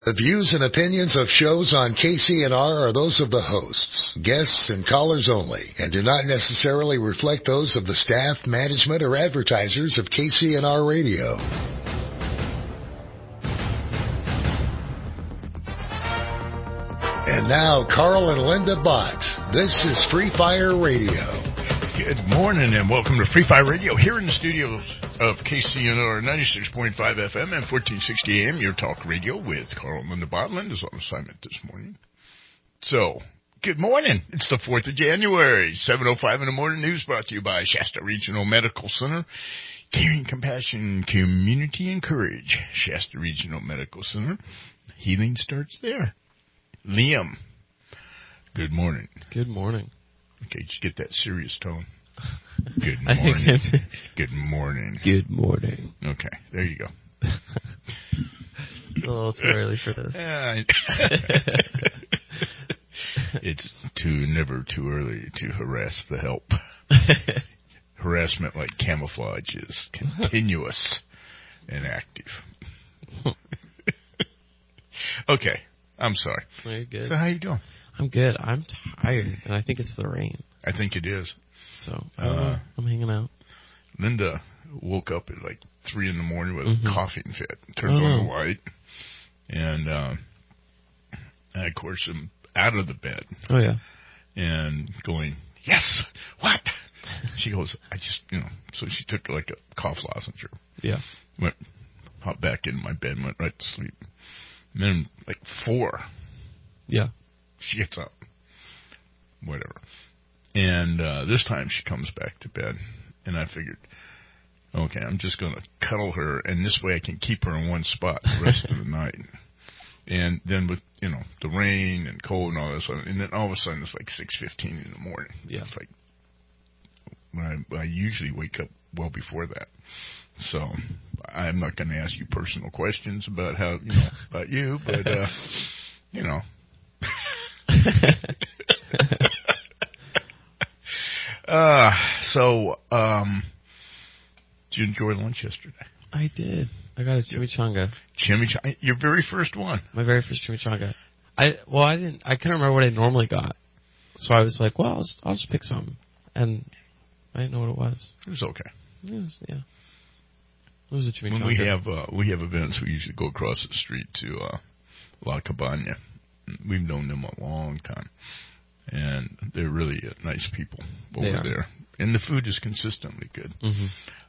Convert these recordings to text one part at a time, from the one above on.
The views and opinions of shows on KCNR are those of the hosts, guests, and callers only, and do not necessarily reflect those of the staff, management, or advertisers of KCNR Radio. And now, Carl and Linda Bott. This is Free Fire Radio. Good morning and welcome to Free Fire Radio here in the studios of KCNR 96.5 FM and 1460 AM, your talk radio with Carl and Linda Bott. Linda's on assignment this morning. So, good morning. It's the 4th of January, 7:05 in the morning. News brought to you by Shasta Regional Medical Center. Caring, compassion, community, and courage. Shasta Regional Medical Center. Healing starts there. Liam, good morning. Good morning. Okay, just get that serious tone. Good morning. Good morning. Good morning. Okay, there you go. It's a little too early for this. It's never too early to harass the help. Harassment, like camouflage, is continuous and active. Okay, I'm sorry. Well, you're good. So how you doing? I'm good. I'm tired, and I think it's the rain. I think it is. So, I'm hanging out. Linda woke up at like 3 in the morning with a coughing fit. Turns on the light. And I, of course, am out of the bed. Oh, yeah. And going, yes, what? She goes, so she took like a cough lozenge. Yeah. Hopped back in my bed and went right to sleep. And then, like 4. Yeah. She gets up. Whatever. And this time she comes back to bed. And I figured, okay, I'm just going to cuddle her, and this way I can keep her in one spot the rest of the night. And then with, the rain and cold and all this, and then all of a sudden it's like 6:15 in the morning. Yeah. It's like when I usually wake up well before that. So I'm not going to ask you personal questions about how, about you, but, did you enjoy lunch yesterday? I did. I got a chimichanga. Chimichanga? Your very first one? My very first chimichanga. I couldn't remember what I normally got. So I was like, well, I'll just pick some. And I didn't know what it was. It was okay. It was a chimichanga. When we have events, we usually go across the street to La Cabana. We've known them a long time. And they're really nice people over there. And the food is consistently good. Mm-hmm.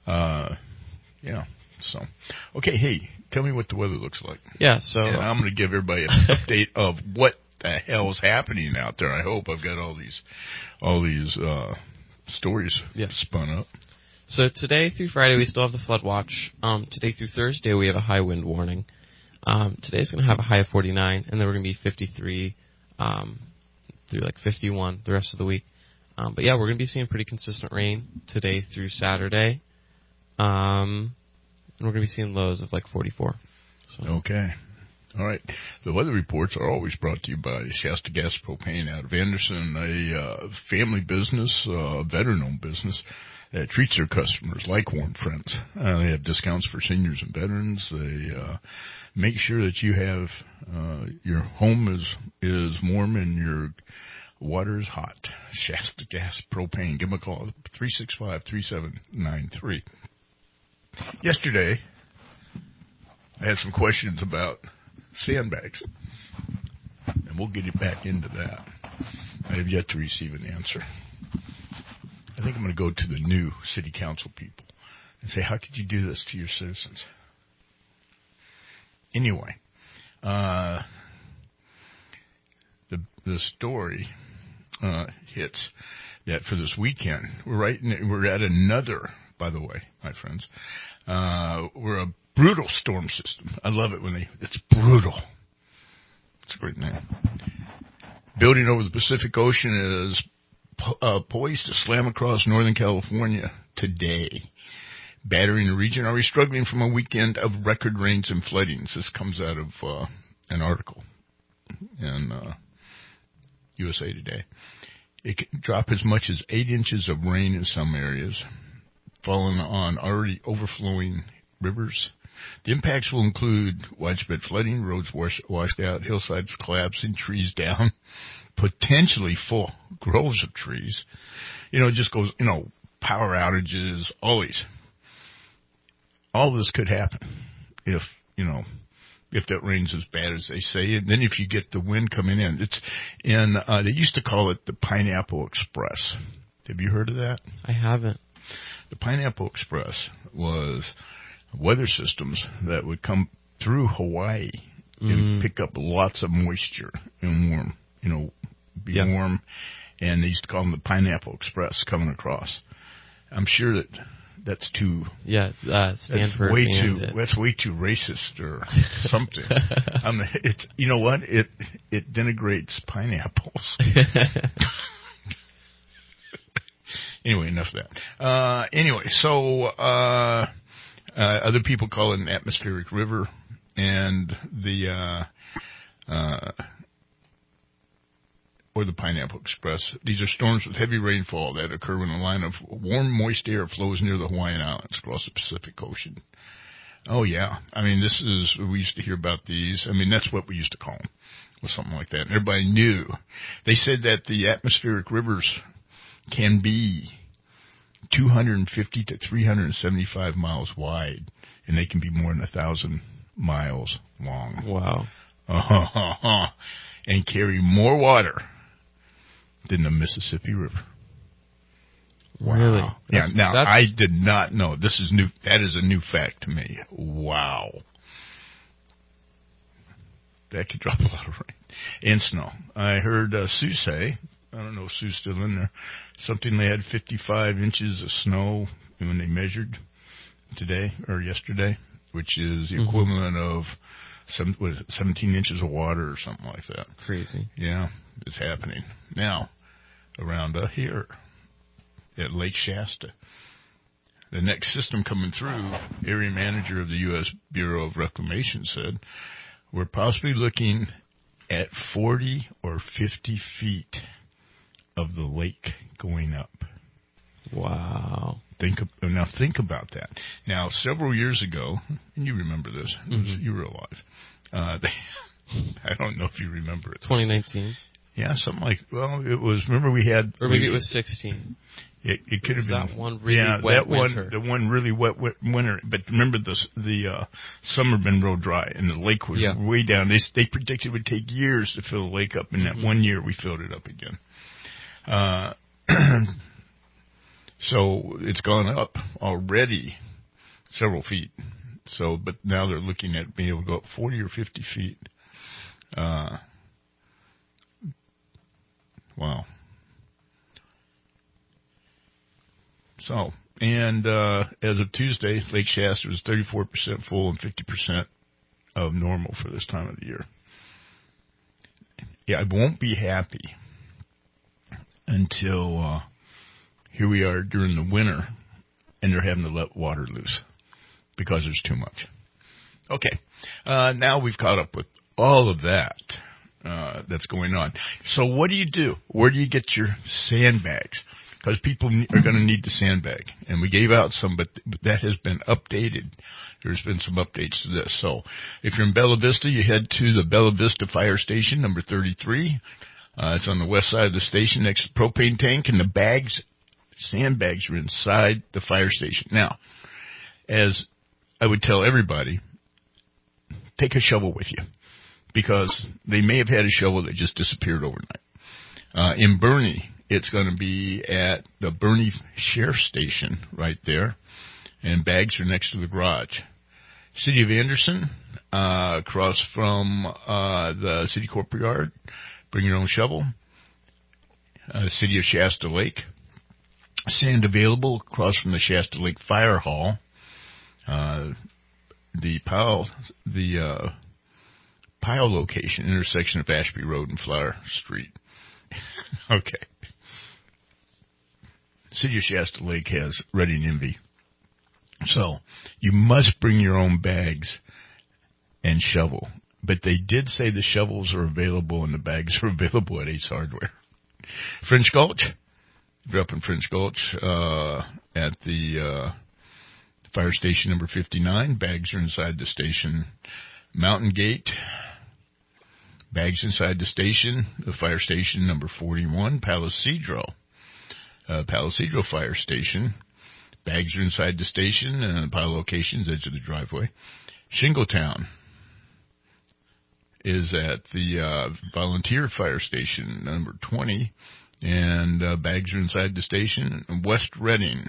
So, okay, hey, tell me what the weather looks like. Yeah, so... And I'm going to give everybody an update of what the hell's happening out there. I hope I've got all these stories spun up. So today through Friday, we still have the flood watch. Today through Thursday, we have a high wind warning. Today's going to have a high of 49, and then we're going to be 53 through like 51 the rest of the week. But yeah, we're going to be seeing pretty consistent rain today through Saturday. And we're going to be seeing lows of like 44. So. Okay. All right. The weather reports are always brought to you by Shasta Gas Propane out of Anderson, a family business, veteran-owned business that treats their customers like warm friends. They have discounts for seniors and veterans. They make sure that you have your home is warm and your water is hot. Shasta Gas Propane. Give them a call, 365-3793. Yesterday, I had some questions about sandbags, and we'll get back into that. I have yet to receive an answer. I think I'm going to go to the new city council people and say, how could you do this to your citizens? Anyway, the story hits that for this weekend, we're at another, by the way, my friends, we're a brutal storm system. I love it when it's brutal. It's a great name. Building over the Pacific Ocean is poised to slam across Northern California today. Battering the region already struggling from a weekend of record rains and floodings. This comes out of an article in USA Today. It can drop as much as 8 inches of rain in some areas, falling on already overflowing rivers The impacts will include widespread flooding, roads washed out, hillsides collapsing, trees down, potentially full groves of trees. It just goes, power outages, always. All this could happen if that rain's as bad as they say. And then if you get the wind coming in, they used to call it the Pineapple Express. Have you heard of that? I haven't. The Pineapple Express was weather systems that would come through Hawaii and pick up lots of moisture and warm, warm. And they used to call them the Pineapple Express coming across. I'm sure that's too. Yeah, Stanford. That's way too racist or something. You know what? It denigrates pineapples. Anyway, enough of that. So other people call it an atmospheric river, and or the Pineapple Express. These are storms with heavy rainfall that occur when a line of warm, moist air flows near the Hawaiian Islands across the Pacific Ocean. Oh, yeah. We used to hear about these. That's what we used to call them, or something like that. And everybody knew. They said that the atmospheric rivers can be 250 to 375 miles wide, and they can be more than 1,000 miles long. Wow. And carry more water than the Mississippi River. Wow. Really? I did not know. This is new. That is a new fact to me. Wow. That could drop a lot of rain and snow. I heard Sue say, I don't know if Sue's still in there, something they had 55 inches of snow when they measured today or yesterday, which is the equivalent of 17 inches of water or something like that. Crazy. Yeah, it's happening. Now, around here at Lake Shasta, the next system coming through, area manager of the U.S. Bureau of Reclamation said, we're possibly looking at 40 or 50 feet of the lake going up. Wow. Think about that. Now, several years ago, and you remember this, you were alive. I don't know if you remember it. 2019. Yeah, something like, it was, remember we had... Or maybe it was 16. It could have been... that one really wet winter. The one really wet winter. But remember, the summer been real dry, and the lake was way down. They predicted it would take years to fill the lake up, and that 1 year we filled it up again. So it's gone up already several feet. But now they're looking at being able to go up 40 or 50 feet. Wow. So, and as of Tuesday, Lake Shasta was 34% full and 50% of normal for this time of the year. Yeah, I won't be happy until here we are during the winter, and they're having to let water loose because there's too much. Okay, now we've caught up with all of that that's going on. So what do you do? Where do you get your sandbags? Because people are going to need the sandbag. And we gave out some, but that has been updated. There's been some updates to this. So if you're in Bella Vista, you head to the Bella Vista Fire Station, number 33. It's on the west side of the station next to the propane tank, and the sandbags are inside the fire station. Now, as I would tell everybody, take a shovel with you, because they may have had a shovel that just disappeared overnight. In Boerne, it's going to be at the Boerne Sheriff Station right there, and bags are next to the garage. City of Anderson, across from the City Corporate Yard, bring your own shovel. City of Shasta Lake, sand available across from the Shasta Lake Fire Hall. The Pile location, intersection of Ashby Road and Flower Street. Okay. City of Shasta Lake has Ready and Envy. So you must bring your own bags and shovel. But they did say the shovels are available and the bags are available at Ace Hardware. French Gulch. If you're up in French Gulch at the fire station number 59. Bags are inside the station. Mountain Gate. Bags inside the station. The fire station number 41. Palisadro. Palisadro Fire Station. Bags are inside the station. Pile locations, edge of the driveway. Shingletown is at the Volunteer Fire Station, number 20, and bags are inside the station. West Reading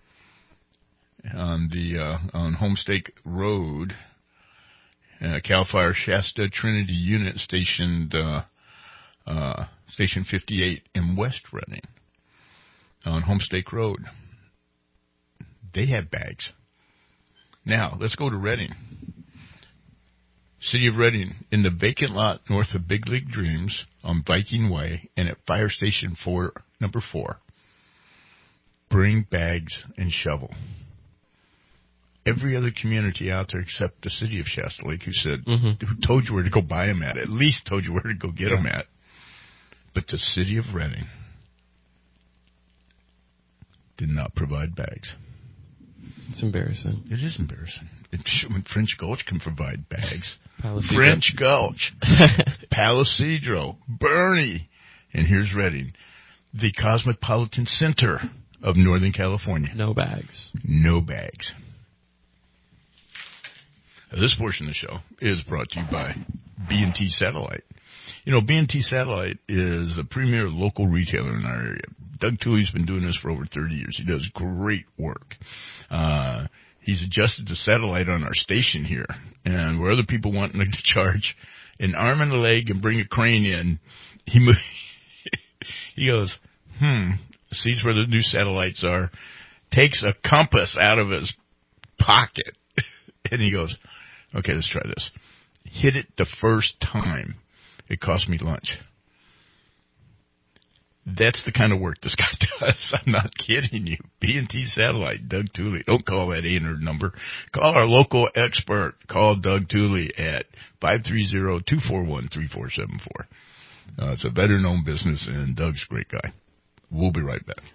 on Homestake Road, Cal Fire Shasta Trinity Unit stationed Station 58 in West Reading on Homestake Road. They have bags. Now, let's go to Reading. City of Reading, in the vacant lot north of Big League Dreams on Viking Way and at Fire Station number 4. Bring bags and shovel. Every other community out there except the city of Shasta Lake who told you where to go buy them at least told you where to go get them at. But the city of Reading did not provide bags. It's embarrassing. It is embarrassing. French Gulch can provide bags. Palisadro. French Gulch, Palisadro, Bernie, and here's Reading, the Cosmopolitan Center of Northern California. No bags. No bags. This portion of the show is brought to you by B&T Satellite. You know, B&T Satellite is a premier local retailer in our area. Doug Tooley's been doing this for over 30 years. He does great work. He's adjusted the satellite on our station here. And where other people want to charge an arm and a leg and bring a crane in, he goes, sees where the new satellites are, takes a compass out of his pocket, and he goes, okay, let's try this. Hit it the first time. It cost me lunch. That's the kind of work this guy does. I'm not kidding you. B&T Satellite, Doug Tooley. Don't call that 800 number. Call our local expert. Call Doug Tooley at 530-241-3474. It's a veteran-owned business, and Doug's a great guy. We'll be right back.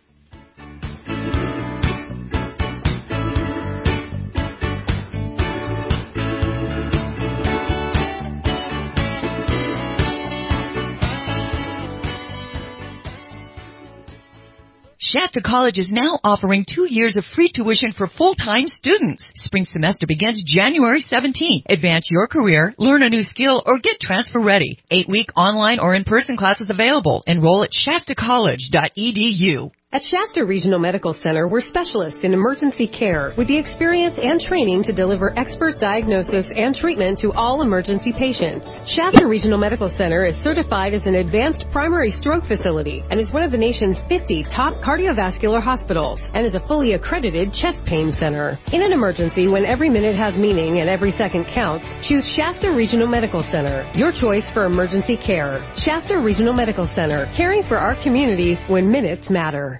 Shasta College is now offering 2 years of free tuition for full-time students. Spring semester begins January 17th. Advance your career, learn a new skill, or get transfer ready. 8-week online or in-person classes available. Enroll at shastacollege.edu. At Shasta Regional Medical Center, we're specialists in emergency care with the experience and training to deliver expert diagnosis and treatment to all emergency patients. Shasta Regional Medical Center is certified as an advanced primary stroke facility and is one of the nation's 50 top cardiovascular hospitals and is a fully accredited chest pain center. In an emergency, when every minute has meaning and every second counts, choose Shasta Regional Medical Center, your choice for emergency care. Shasta Regional Medical Center, caring for our community when minutes matter.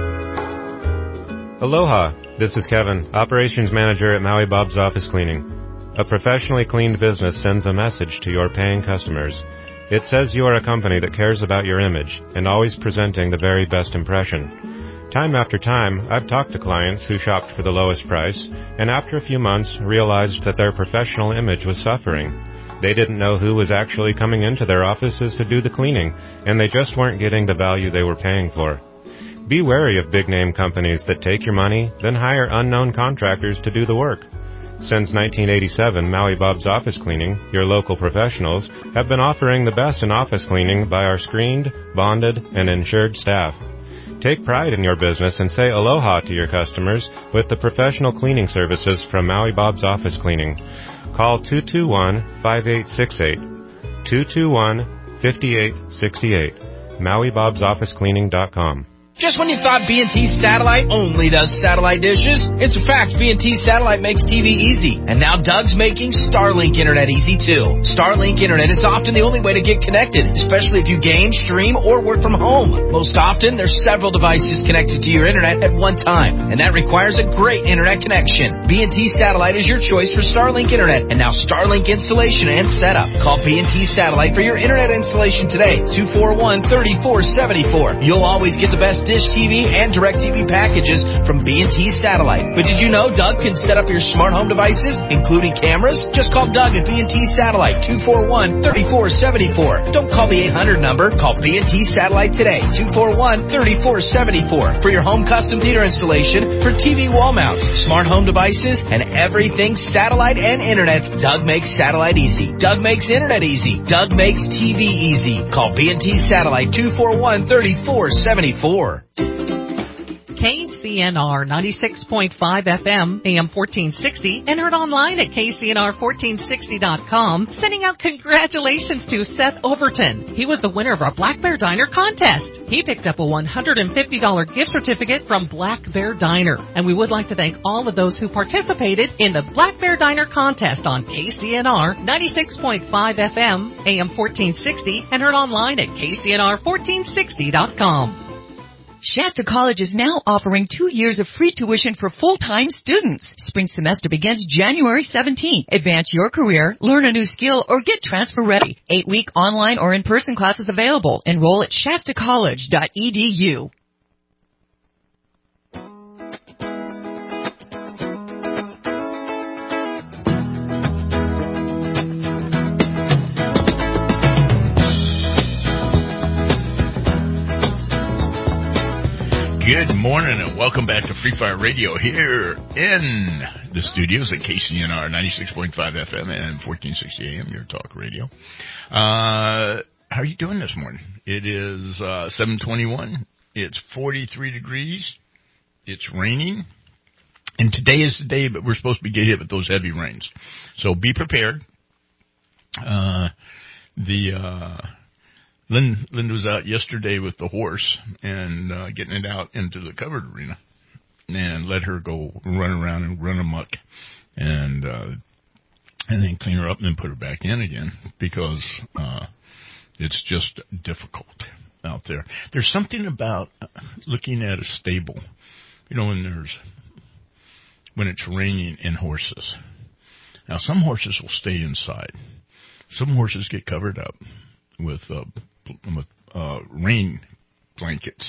Aloha, this is Kevin, Operations Manager at Maui Bob's Office Cleaning. A professionally cleaned business sends a message to your paying customers. It says you are a company that cares about your image and always presenting the very best impression. Time after time, I've talked to clients who shopped for the lowest price and after a few months realized that their professional image was suffering. They didn't know who was actually coming into their offices to do the cleaning, and they just weren't getting the value they were paying for. Be wary of big-name companies that take your money, then hire unknown contractors to do the work. Since 1987, Maui Bob's Office Cleaning, your local professionals, have been offering the best in office cleaning by our screened, bonded, and insured staff. Take pride in your business and say aloha to your customers with the professional cleaning services from Maui Bob's Office Cleaning. Call 221-5868, 221-5868, MauiBob'sOfficeCleaning.com. Just when you thought B&T Satellite only does satellite dishes, it's a fact B&T Satellite makes TV easy. And now Doug's making Starlink Internet easy too. Starlink Internet is often the only way to get connected, especially if you game, stream, or work from home. Most often, there's several devices connected to your Internet at one time, and that requires a great Internet connection. B&T Satellite is your choice for Starlink Internet, and now Starlink installation and setup. Call B&T Satellite for your Internet installation today, 241-3474. You'll always get the best Dish TV, and DirecTV packages from B&T Satellite. But did you know Doug can set up your smart home devices, including cameras? Just call Doug at B&T Satellite, 241-3474. Don't call the 800 number. Call B&T Satellite today, 241-3474, for your home custom theater installation for TV wall mounts, smart home devices, and everything satellite and internet. Doug makes satellite easy. Doug makes internet easy. Doug makes TV easy. Call B&T Satellite, 241-3474. KCNR 96.5 FM, AM 1460, and heard online at KCNR1460.com, sending out congratulations to Seth Overton. He was the winner of our Black Bear Diner contest. He picked up a $150 gift certificate from Black Bear Diner. And we would like to thank all of those who participated in the Black Bear Diner contest on KCNR 96.5 FM, AM 1460, and heard online at KCNR1460.com. Shasta College is now offering 2 years of free tuition for full-time students. Spring semester begins January 17th. Advance your career, learn a new skill, or get transfer ready. 8-week online or in-person classes available. Enroll at shastacollege.edu. Good morning and welcome back to Free Fire Radio here in the studios at KCNR 96.5 FM and 1460 AM, your talk radio. How are you doing this morning? It is 7:21. It's 43 degrees. It's raining. And today is the day that we're supposed to be getting hit with those heavy rains. So be prepared. Linda was out yesterday with the horse and getting it out into the covered arena and let her go run around and run amok and then clean her up and then put her back in again because it's just difficult out there. There's something about looking at a stable, when it's raining in horses. Now, some horses will stay inside. Some horses get covered up with rain blankets.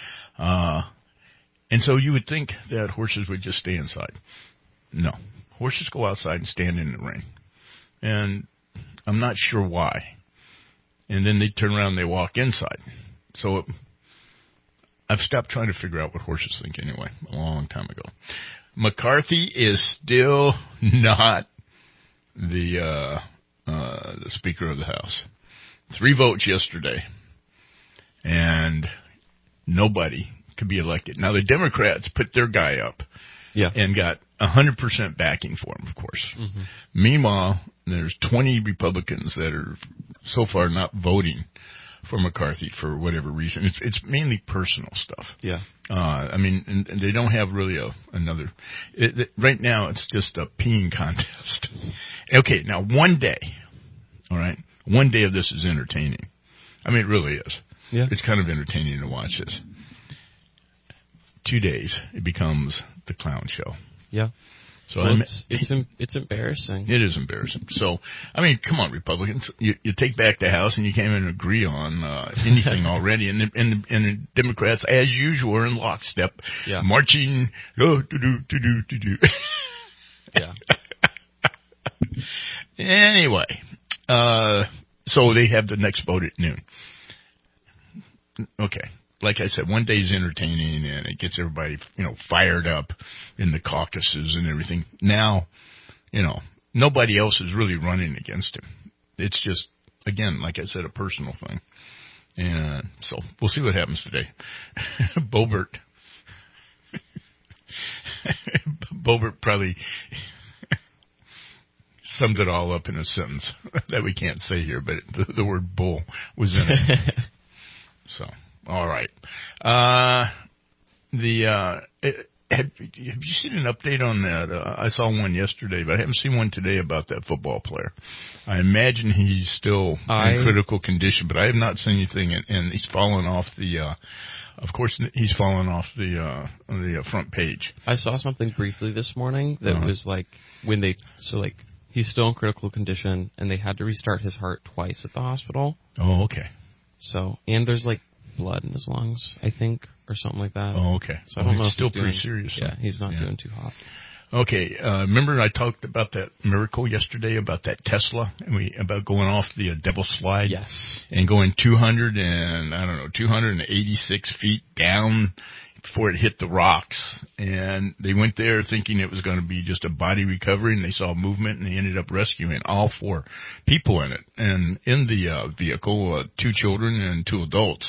And so you would think that horses would just stay inside. No. Horses go outside and stand in the rain. And I'm not sure why. And then they turn around and they walk inside. So I've stopped trying to figure out what horses think anyway, a long time ago. McCarthy is still not the Speaker of the House. 3 votes yesterday, and nobody could be elected. Now, the Democrats put their guy up and got 100% backing for him, of course. Mm-hmm. Meanwhile, there's 20 Republicans that are so far not voting for McCarthy for whatever reason. It's mainly personal stuff. Yeah. And they don't have really another. Right now, it's just a peeing contest. Okay, now one day, all right? One day of this is entertaining. I mean, it really is. Yeah. It's kind of entertaining to watch this. 2 days, it becomes the clown show. Yeah. So well, it's embarrassing. It is embarrassing. So, I mean, come on, Republicans. You take back the House and you can't even agree on anything already. And the Democrats, as usual, are in lockstep, marching. Yeah. Anyway. So they have the next vote at noon. Okay. Like I said, one day is entertaining and it gets everybody, fired up in the caucuses and everything. Now, nobody else is really running against him. It's just, again, like I said, a personal thing. And so we'll see what happens today. Boebert probably summed it all up in a sentence that we can't say here, but the word bull was in it. So, all right. Have you seen an update on that? I saw one yesterday, but I haven't seen one today about that football player. I imagine he's still in critical condition, but I have not seen anything, and he's fallen off the of course, he's fallen off the front page. I saw something briefly this morning that was like he's still in critical condition, and they had to restart his heart twice at the hospital. Oh, okay. So, and there's blood in his lungs, I think, or something like that. Oh, okay. So I don't know if still he's doing, pretty serious. Yeah, he's not doing too hot. Okay, remember I talked about that miracle yesterday about that Tesla and about going off the Devil's Slide? Yes. And going 286 feet down before it hit the rocks. And they went there thinking it was going to be just a body recovery, and they saw movement, and they ended up rescuing all 4 people in it. And in the vehicle, 2 children and 2 adults.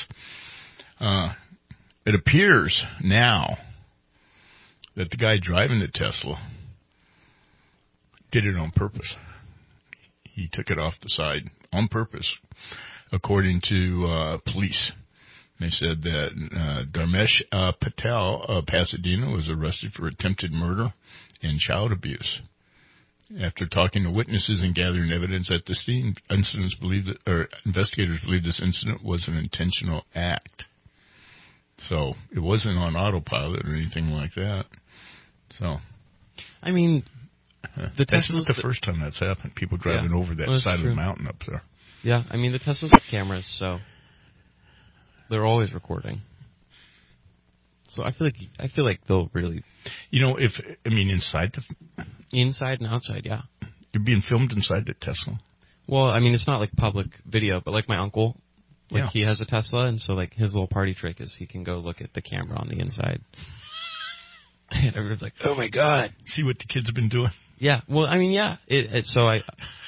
It appears now that the guy driving the Tesla did it on purpose. He took it off the side on purpose, according to police. They said that Dharmesh Patel of Pasadena was arrested for attempted murder and child abuse. After talking to witnesses and gathering evidence at the scene, investigators believe this incident was an intentional act. So it wasn't on autopilot or anything like that. So, I mean, that's not the first time that's happened. People driving over that side of the mountain up there. Yeah, I mean, the Teslas have cameras, so they're always recording. So I feel like they'll really, inside inside and outside, yeah. You're being filmed inside the Tesla. Well, I mean, it's not like public video, but like my uncle, he has a Tesla, and so like his little party trick is he can go look at the camera on the inside. And everyone's like, "Oh my god!" See what the kids have been doing. Yeah. Well, I mean, yeah. So I.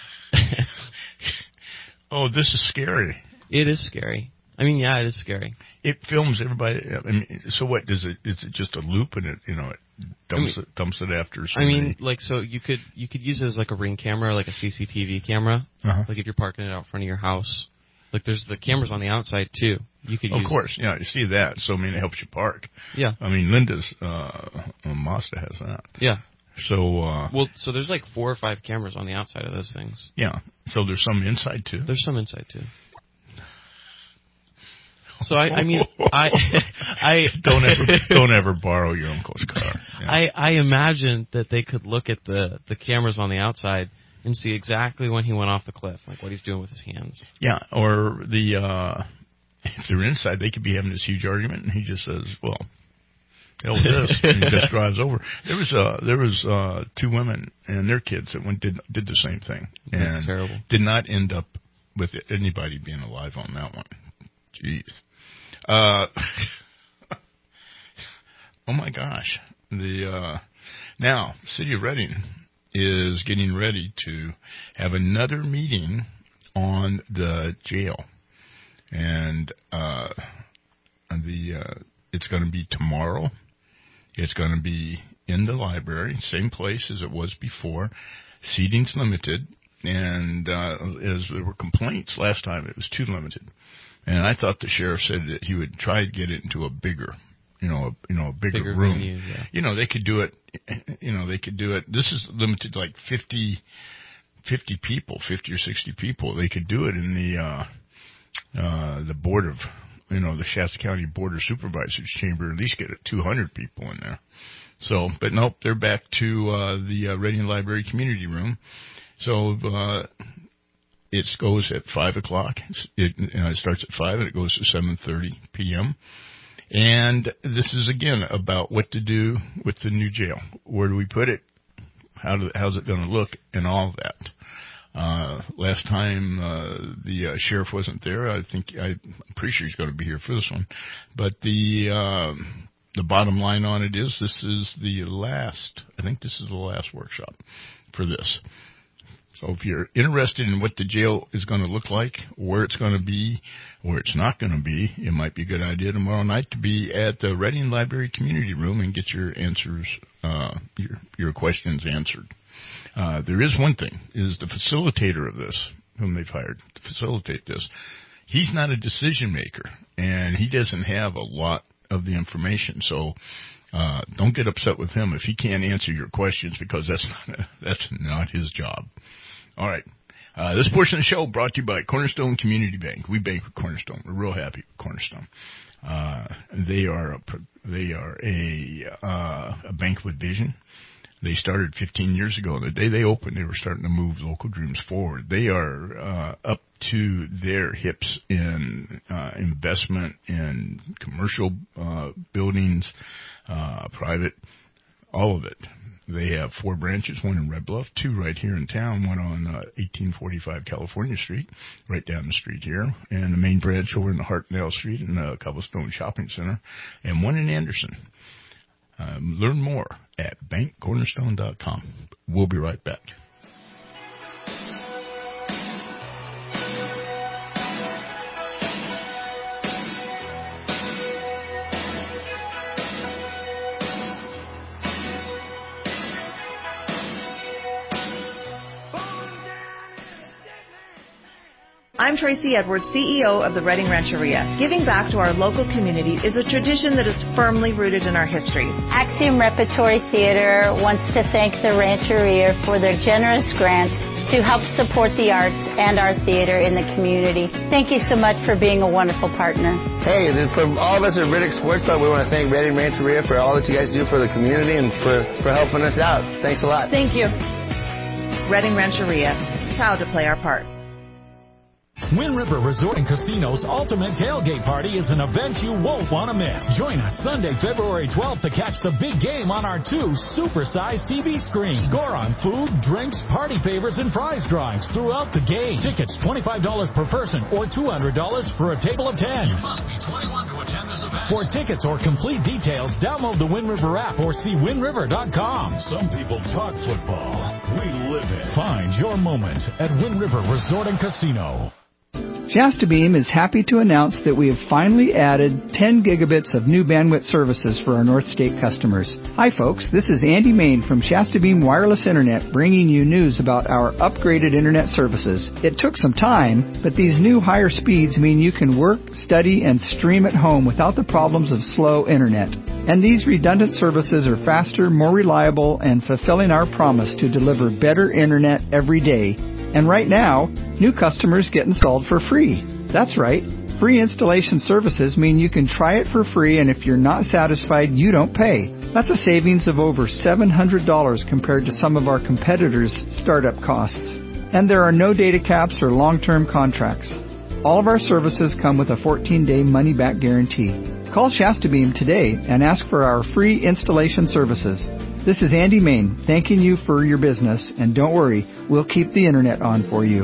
Oh, this is scary. It is scary. I mean, yeah, it is scary. It films everybody. I mean, so what does it? Is it just a loop and it dumps it after? So you could use it as like a Ring camera, like a CCTV camera. Like if you're parking it out front of your house. Like there's the cameras on the outside too. You could use. Of course, yeah, you see that. So I mean, it helps you park. Yeah. I mean, Linda's Mazda has that. Yeah. So. So there's like 4 or 5 cameras on the outside of those things. Yeah. So there's some inside too. There's some inside too. So I mean, don't ever borrow your uncle's car. Yeah. I imagine that they could look at the cameras on the outside and see exactly when he went off the cliff, like what he's doing with his hands. Yeah, or if they're inside, they could be having this huge argument, and he just says, "Well, hell with this," and he just drives over. There was 2 women and their kids that did the same thing, and that's terrible. Did not end up with anybody being alive on that one. Jeez. Oh my gosh. Now, City of Redding is getting ready to have another meeting on the jail. And it's going to be tomorrow. It's going to be in the library, same place as it was before. Seating's limited. And as there were complaints last time, it was too limited. And I thought the sheriff said that he would try to get it into a bigger, a bigger room. Venue, yeah. They could do it. They could do it. This is limited to like 50 people, 50 or 60 people. They could do it in the board of, the Shasta County Board of Supervisors chamber. At least get 200 people in there. So, but nope, they're back to the Redding Library Community Room. So. It goes at 5 o'clock. It starts at 5 and it goes to 7:30 p.m. And this is, again, about what to do with the new jail. Where do we put it? How's it going to look? And all of that. Last time the sheriff wasn't there. I'm pretty sure he's going to be here for this one. But the bottom line on it is this is the last workshop for this. So if you're interested in what the jail is going to look like, where it's going to be, where it's not going to be, it might be a good idea tomorrow night to be at the Redding Library Community Room and get your answers, your questions answered. There is one thing, is the facilitator of this, whom they've hired to facilitate this. He's not a decision maker, and he doesn't have a lot of the information, so don't get upset with him if he can't answer your questions, because that's not his job. All right. This portion of the show brought to you by Cornerstone Community Bank. We bank with Cornerstone. We're real happy with Cornerstone. They are a bank with vision. They started 15 years ago. The day they opened, they were starting to move local dreams forward. They are up to their hips in investment in commercial buildings, private, all of it. They have 4 branches, one in Red Bluff, 2 right here in town, one on 1845 California Street, right down the street here, and the main branch over in the Hartnell Street in the Cobblestone Shopping Center, and one in Anderson. Learn more at bankcornerstone.com. We'll be right back. I'm Tracy Edwards, CEO of the Reading Rancheria. Giving back to our local community is a tradition that is firmly rooted in our history. Axiom Repertory Theater wants to thank the Rancheria for their generous grant to help support the arts and our theater in the community. Thank you so much for being a wonderful partner. Hey, from all of us at Riddick Sports Club, we want to thank Reading Rancheria for all that you guys do for the community and for helping us out. Thanks a lot. Thank you. Reading Rancheria, proud to play our part. Wind River Resort and Casino's Ultimate Tailgate Party is an event you won't want to miss. Join us Sunday, February 12th to catch the big game on our 2 super-sized TV screens. Score on food, drinks, party favors, and prize drawings throughout the game. Tickets $25 per person or $200 for a table of 10. You must be 21 to attend this event. For tickets or complete details, download the Wind River app or see windriver.com. Some people talk football. We live it. Find your moment at Wind River Resort and Casino. Shasta Beam is happy to announce that we have finally added 10 gigabits of new bandwidth services for our North State customers. Hi folks, this is Andy Main from Shasta Beam Wireless Internet bringing you news about our upgraded internet services. It took some time, but these new higher speeds mean you can work, study, and stream at home without the problems of slow internet. And these redundant services are faster, more reliable, and fulfilling our promise to deliver better internet every day. And right now, new customers get installed for free. That's right. Free installation services mean you can try it for free, and if you're not satisfied, you don't pay. That's a savings of over $700 compared to some of our competitors' startup costs. And there are no data caps or long-term contracts. All of our services come with a 14-day money-back guarantee. Call Shasta Beam today and ask for our free installation services. This is Andy Main, thanking you for your business, and don't worry, we'll keep the internet on for you.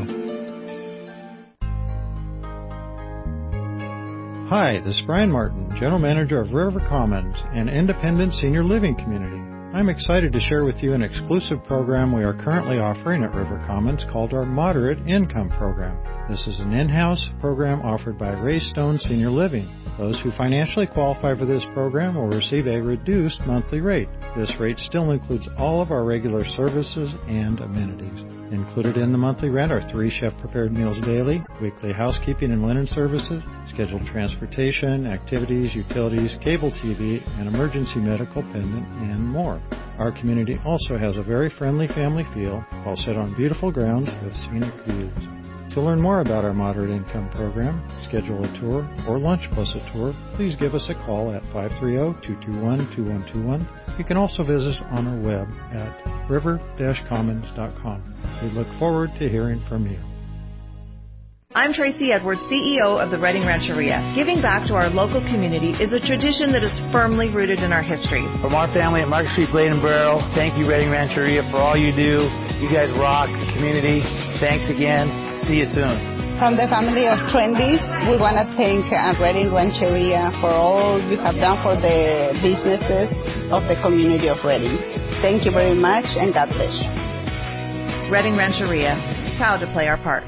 Hi, this is Brian Martin, General Manager of River Commons, an independent senior living community. I'm excited to share with you an exclusive program we are currently offering at River Commons called our Moderate Income Program. This is an in-house program offered by Ray Stone Senior Living. Those who financially qualify for this program will receive a reduced monthly rate. This rate still includes all of our regular services and amenities. Included in the monthly rent are 3 chef-prepared meals daily, weekly housekeeping and linen services, scheduled transportation, activities, utilities, cable TV, and emergency medical pendant, and more. Our community also has a very friendly family feel while set on beautiful grounds with scenic views. To learn more about our Moderate Income Program, schedule a tour, or lunch plus a tour, please give us a call at 530-221-2121. You can also visit us on our web at river-commons.com. We look forward to hearing from you. I'm Tracy Edwards, CEO of the Reading Rancheria. Giving back to our local community is a tradition that is firmly rooted in our history. From our family at Market Street Blade and Barrel, thank you, Reading Rancheria, for all you do. You guys rock the community. Thanks again. See you soon. From the family of Trendy, we want to thank Reading Rancheria for all you have done for the businesses of the community of Reading. Thank you very much, and God bless you. Reading Rancheria, proud to play our part.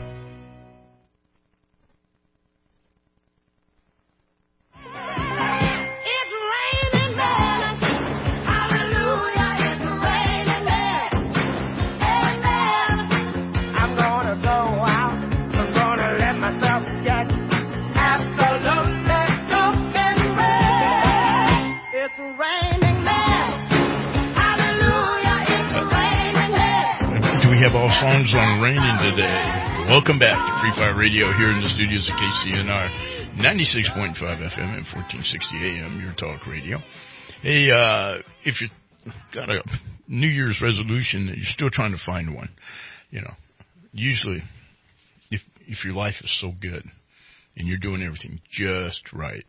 We have all songs on raining today. Welcome back to Free Fire Radio here in the studios of KCNR 96.5 FM and 1460 AM, your talk radio. Hey, if you got a New Year's resolution that you're still trying to find one. You know, usually if your life is so good and you're doing everything just right,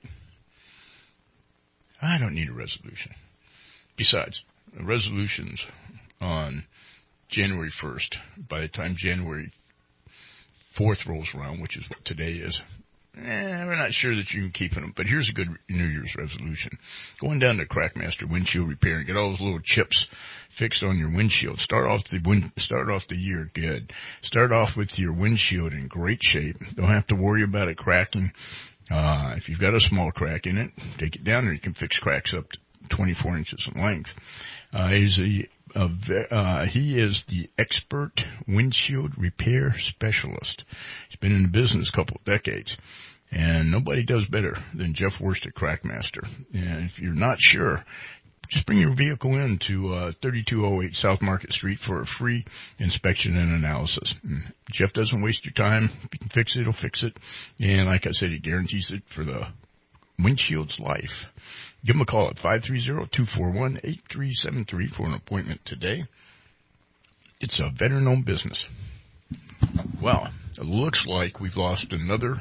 I don't need a resolution. Besides, resolutions on January 1st, by the time January 4th rolls around, which is what today is, we're not sure that you can keep them. But here's a good New Year's resolution. Going down to Crackmaster Windshield Repair and get all those little chips fixed on your windshield. Start off the year good. Start off with your windshield in great shape. Don't have to worry about it cracking. If you've got a small crack in it, take it down there. You can fix cracks up to 24 inches in length. He is the expert windshield repair specialist. He's been in the business a couple of decades, and nobody does better than Jeff Worst at Crackmaster. And if you're not sure, just bring your vehicle in to 3208 South Market Street for a free inspection and analysis. And Jeff doesn't waste your time. If you can fix it, he'll fix it. And like I said, he guarantees it for the windshield's life. Give him a call at 530-241-8373 for an appointment today. It's a veteran-owned business. Well, it looks like we've lost another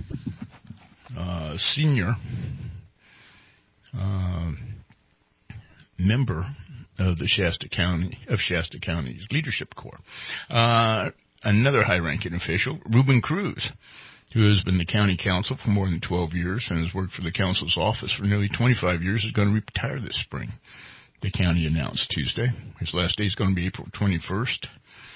senior member of the Shasta County's leadership corps. Another high-ranking official, Ruben Cruz, who has been the county council for more than 12 years and has worked for the council's office for nearly 25 years, is going to retire this spring. The county announced Tuesday. His last day is going to be April 21st.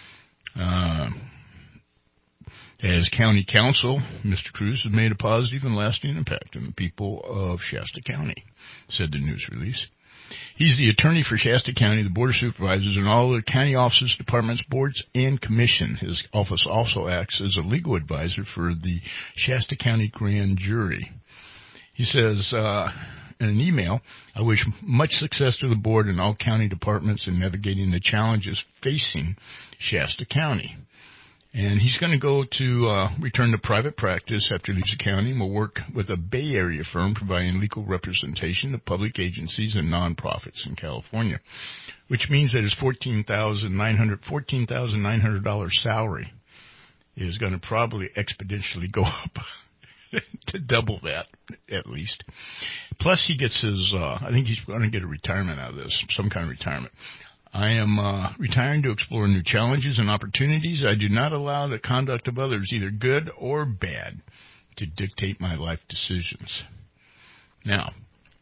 As county council, Mr. Cruz has made a positive and lasting impact on the people of Shasta County, said the news release. He's the attorney for Shasta County, the Board of Supervisors, and all the county offices, departments, boards, and commission. His office also acts as a legal advisor for the Shasta County Grand Jury. He says in an email, I wish much success to the board and all county departments in navigating the challenges facing Shasta County. And he's going to go to return to private practice after he leaves the county and will work with a Bay Area firm providing legal representation of public agencies and nonprofits in California, which means that his $14,900 salary is going to probably exponentially go up to double that, at least. Plus, he gets his, I think he's going to get a retirement out of this, some kind of retirement. I am retiring to explore new challenges and opportunities. I do not allow the conduct of others, either good or bad, to dictate my life decisions. Now,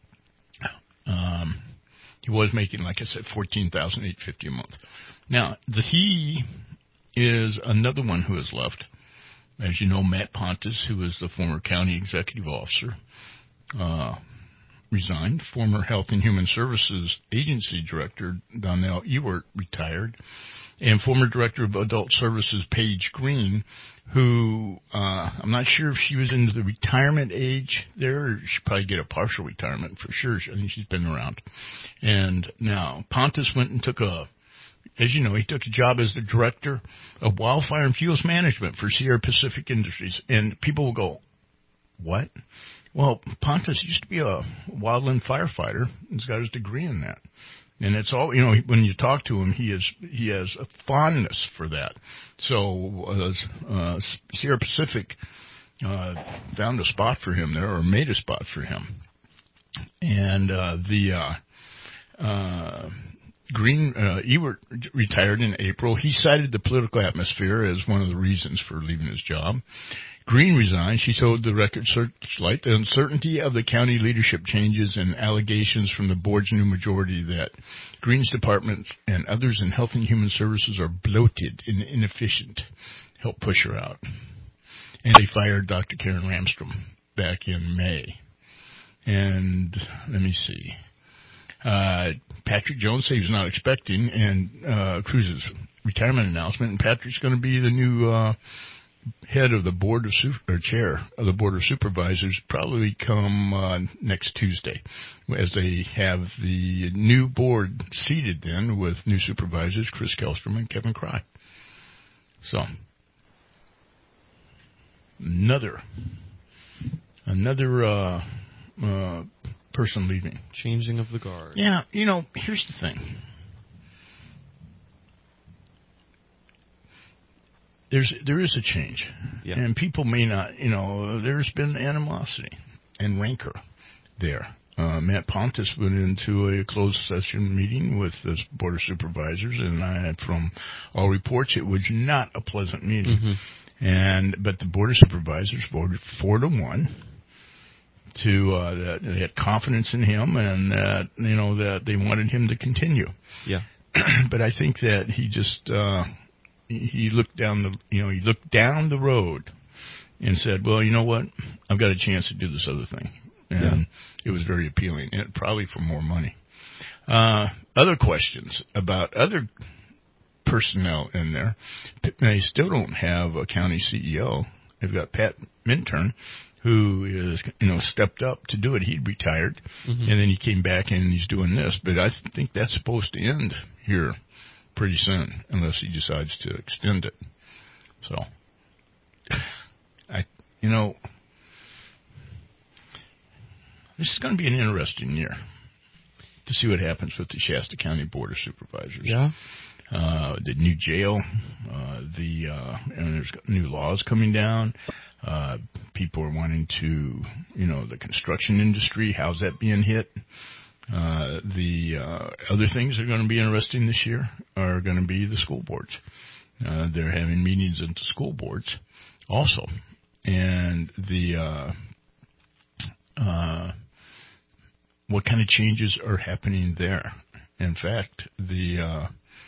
he was making, like I said, $14,850 a month. Now, he is another one who has left. As you know, Matt Pontus, who is the former county executive officer, resigned. Former Health and Human Services Agency Director Donnell Ewert retired. And former Director of Adult Services Paige Green, who I'm not sure if she was in the retirement age there, or she'd probably get a partial retirement for sure. I think she's been around. And now Pontus went and took as you know, he took a job as the Director of Wildfire and Fuels Management for Sierra Pacific Industries. And people will go, what? Well, Pontus used to be a wildland firefighter. He's got his degree in that. And it's all, you know, when you talk to him, he has a fondness for that. So, Sierra Pacific, found a spot for him there, or made a spot for him. And, Ewert retired in April. He cited the political atmosphere as one of the reasons for leaving his job. Green resigned. She told the Record Searchlight the uncertainty of the county leadership changes and allegations from the board's new majority that Green's department and others in Health and Human Services are bloated and inefficient helped push her out. And they fired Dr. Karen Ramstrom back in May. And let me see. Patrick Jones said he was not expecting and Cruz's retirement announcement, and Patrick's going to be the new head of the board of chair of the Board of Supervisors probably come next Tuesday, as they have the new board seated then with new supervisors Chris Kellstrom and Kevin Cry. So another person leaving. Changing of the guard. Yeah, you know, here's the thing. there is a change, and people may not. There's been animosity and rancor there. Matt Pontus went into a closed session meeting with the Board of Supervisors, and from all reports, it was not a pleasant meeting. But the Board of Supervisors voted 4-1 that they had confidence in him, and that they wanted him to continue. Yeah. But I think that he just he looked down the road and said, well, you know what, I've got a chance to do this other thing. And it was very appealing, and probably for more money. Other questions about other personnel in there. They still don't have a county CEO. They've got Pat Minturn, who is, stepped up to do it. He retired, and then he came back and he's doing this. But I think that's supposed to end here pretty soon, unless he decides to extend it. So, this is going to be an interesting year to see what happens with the Shasta County Board of Supervisors. Yeah. The new jail, and there's new laws coming down. People are wanting to, the construction industry, how's that being hit? The other things that are going to be interesting this year are going to be the school boards. They're having meetings at the school boards also. And what kind of changes are happening there? In fact, the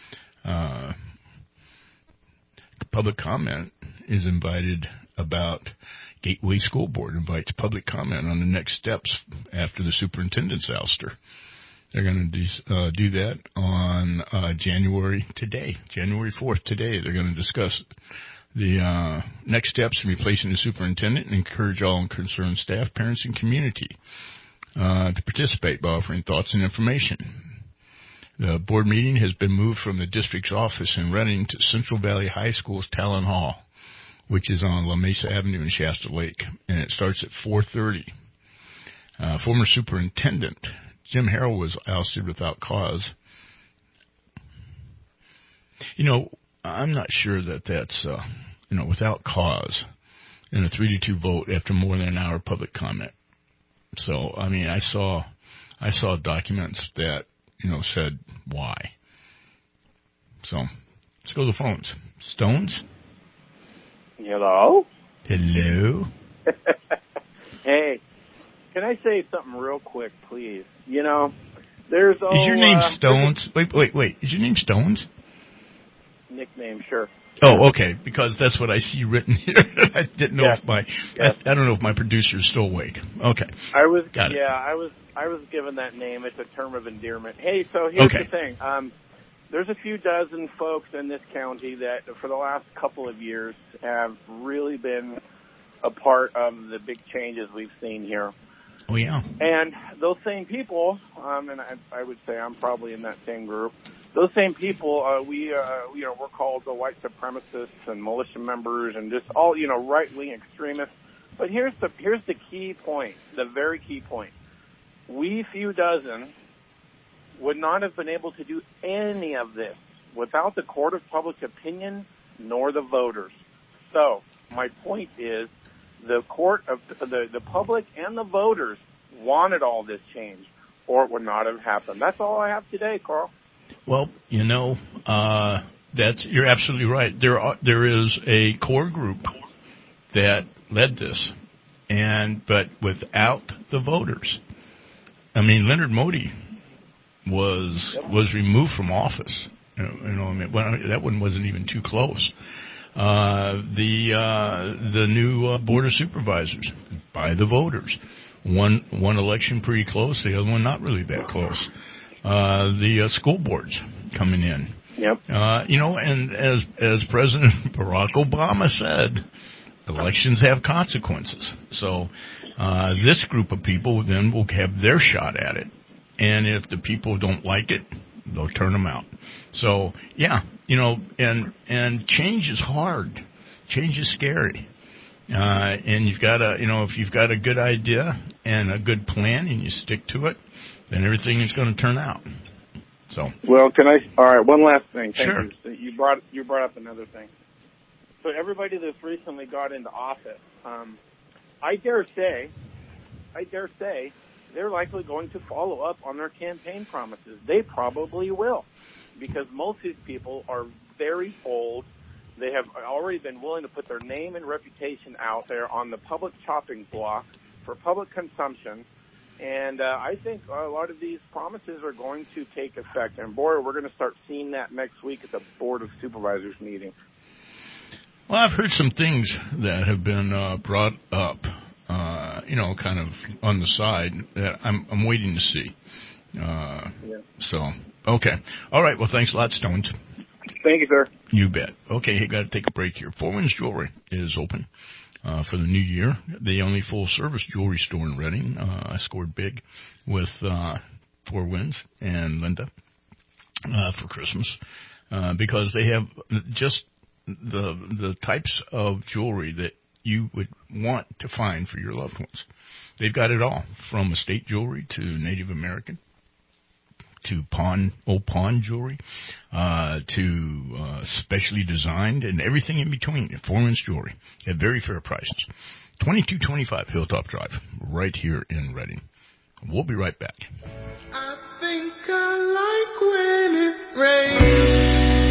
public comment is invited about Gateway School Board invites public comment on the next steps after the superintendent's ouster. They're going to do that on January 4th today. They're going to discuss the next steps in replacing the superintendent and encourage all concerned staff, parents, and community to participate by offering thoughts and information. The board meeting has been moved from the district's office in Reading to Central Valley High School's Talon Hall, which is on La Mesa Avenue in Shasta Lake, and it starts at 4:30. Former Superintendent Jim Harrell was ousted without cause. I'm not sure that's without cause in a 3-2 vote after more than an hour of public comment. So, I saw documents that, said why. So, let's go to the phones. Stones? Hello? Hello? Hey, can I say something real quick, please? There's... Is your name Stones? Wait. Is your name Stones? Nickname, sure. Oh, okay, because that's what I see written here. I didn't know if I don't know if my producer is still awake. Okay. I was Got it. I was given that name. It's a term of endearment. Hey, so here's the thing. There's a few dozen folks in this county that for the last couple of years have really been a part of the big changes we've seen here. Oh, yeah. And those same people, and I would say I'm probably in that same group, those same people, we're called the white supremacists and militia members and just all, right-wing extremists. But here's the key point, the very key point. We few dozen would not have been able to do any of this without the court of public opinion nor the voters. So my point is the court of the public and the voters wanted all this change, or it would not have happened. That's all I have today, Carl. Well, you're absolutely right. There is a core group that led this, but without the voters. Leonard Modi was removed from office. That one wasn't even too close. The new Board of Supervisors by the voters. One election pretty close, the other one not really that close. The school boards coming in. Yep. And as President Barack Obama said, elections have consequences. So this group of people then will have their shot at it. And if the people don't like it, they'll turn them out. So, and change is hard. Change is scary. And you've got to, if you've got a good idea and a good plan and you stick to it, then everything is going to turn out. So. Well, all right, one last thing. Thank Sure. you. You brought up another thing. but everybody that's recently got into office, I dare say, they're likely going to follow up on their campaign promises. They probably will, because most of these people are very old. They have already been willing to put their name and reputation out there on the public chopping block for public consumption. And I think a lot of these promises are going to take effect. And, boy, we're going to start seeing that next week at the Board of Supervisors meeting. Well, I've heard some things that have been brought up, kind of on the side that I'm waiting to see. So, okay. All right. Well, thanks a lot, Stones. Thank you, sir. You bet. Okay, you got to take a break here. Four Winds Jewelry is open for the new year. The only full-service jewelry store in Redding. I scored big with Four Winds and Linda for Christmas because they have just the types of jewelry that you would want to find for your loved ones. They've got it all, from estate jewelry to Native American, to old pawn jewelry, to specially designed, and everything in between. Four Winds Jewelry at very fair prices. 2225 Hilltop Drive, right here in Redding. We'll be right back. I think I like when it rains.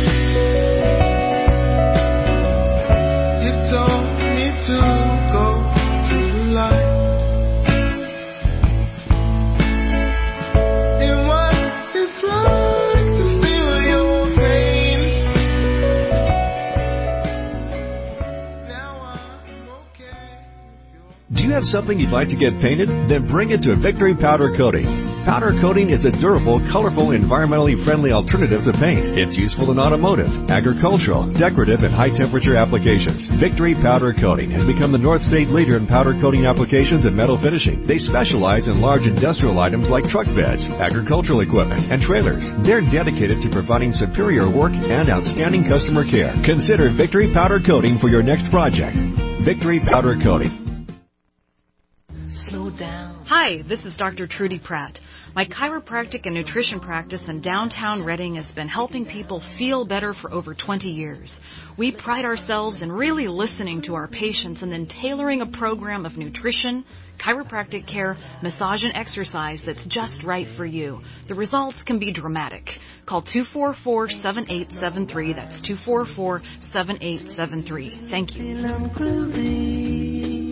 You told me to go to the light. Do you have something you'd like to get painted? Then bring it to Victory Powder Coating. Powder coating is a durable, colorful, environmentally friendly alternative to paint. It's useful in automotive, agricultural, decorative, and high-temperature applications. Victory Powder Coating has become the North State leader in powder coating applications and metal finishing. They specialize in large industrial items like truck beds, agricultural equipment, and trailers. They're dedicated to providing superior work and outstanding customer care. Consider Victory Powder Coating for your next project. Victory Powder Coating. Slow down. Hi, this is Dr. Trudy Pratt. My chiropractic and nutrition practice in downtown Redding has been helping people feel better for over 20 years. We pride ourselves in really listening to our patients and then tailoring a program of nutrition, chiropractic care, massage, and exercise that's just right for you. The results can be dramatic. Call 244-7873. That's 244-7873. Thank you.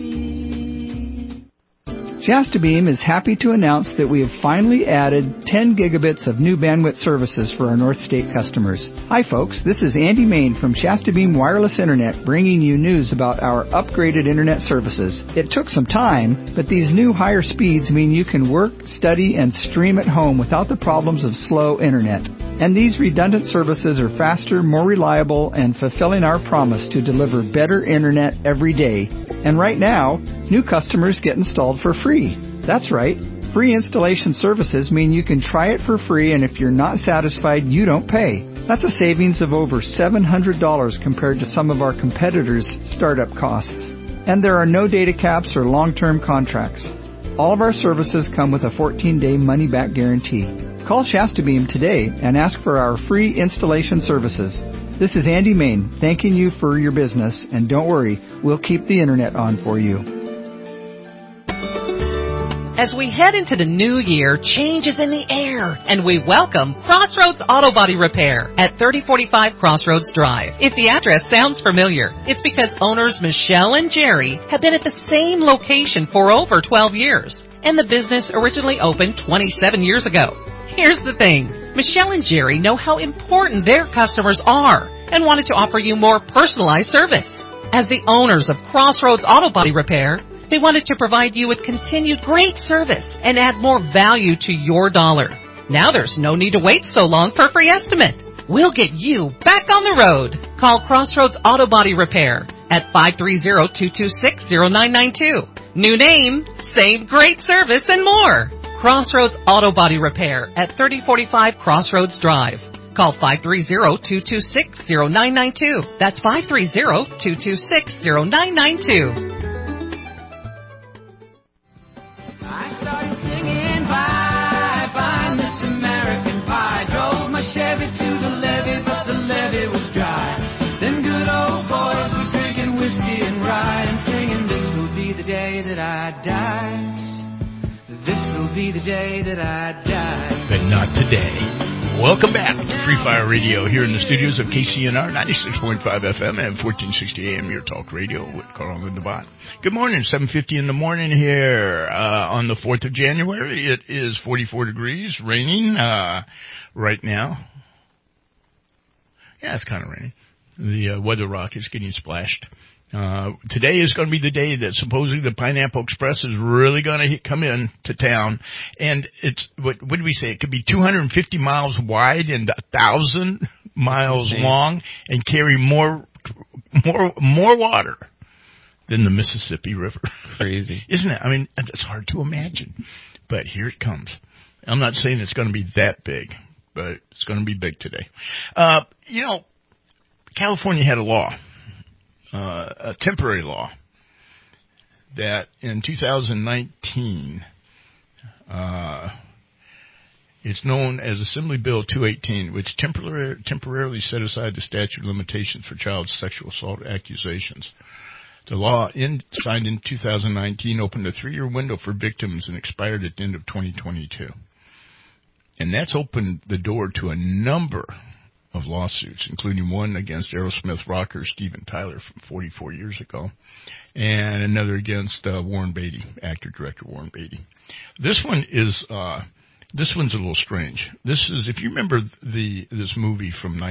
Shasta Beam is happy to announce that we have finally added 10 gigabits of new bandwidth services for our North State customers. Hi folks, this is Andy Main from Shasta Beam Wireless Internet bringing you news about our upgraded internet services. It took some time, but these new higher speeds mean you can work, study, and stream at home without the problems of slow internet. And these redundant services are faster, more reliable, and fulfilling our promise to deliver better internet every day. And right now, new customers get installed for free. That's right. Free installation services mean you can try it for free, and if you're not satisfied, you don't pay. That's a savings of over $700 compared to some of our competitors' startup costs. And there are no data caps or long-term contracts. All of our services come with a 14-day money-back guarantee. Call Shasta Beam today and ask for our free installation services. This is Andy Main, thanking you for your business, and don't worry, we'll keep the internet on for you. As we head into the new year, change is in the air, and we welcome Crossroads Auto Body Repair at 3045 Crossroads Drive. If the address sounds familiar, it's because owners Michelle and Jerry have been at the same location for over 12 years, and the business originally opened 27 years ago. Here's the thing. Michelle and Jerry know how important their customers are and wanted to offer you more personalized service. As the owners of Crossroads Auto Body Repair, they wanted to provide you with continued great service and add more value to your dollar. Now there's no need to wait so long for a free estimate. We'll get you back on the road. Call Crossroads Auto Body Repair at 530-226-0992. New name, same great service, and more. Crossroads Auto Body Repair at 3045 Crossroads Drive. Call 530-226-0992. That's 530-226-0992. I started singing bye, bye, Miss American Pie. Drove my Chevy to the levee, but the levee was dry. Them good old boys would die. This'll be the day that I die. But not today. Welcome back to Free Fire Radio here in the studios of KCNR 96.5 FM and 1460 AM, your talk radio with Carl and Devon. Good morning, 7:50 in the morning here on the 4th of January. It is 44 degrees, raining right now. Yeah, it's kind of raining. The weather rock is getting splashed. Today is going to be the day that supposedly the Pineapple Express is really going to come in to town. And it's, what did we say? It could be 250 miles wide and 1,000 miles long and carry more water than the Mississippi River. Crazy. Isn't it? I mean, it's hard to imagine. But here it comes. I'm not saying it's going to be that big, but it's going to be big today. California had a law. A temporary law that in 2019, it's known as Assembly Bill 218, which temporarily set aside the statute of limitations for child sexual assault accusations. The law, signed in 2019, opened a 3-year window for victims and expired at the end of 2022. And that's opened the door to a number of lawsuits, including one against Aerosmith rocker Steven Tyler from 44 years ago, and another against Warren Beatty, actor-director Warren Beatty. This one's a little strange. This is, if you remember this movie from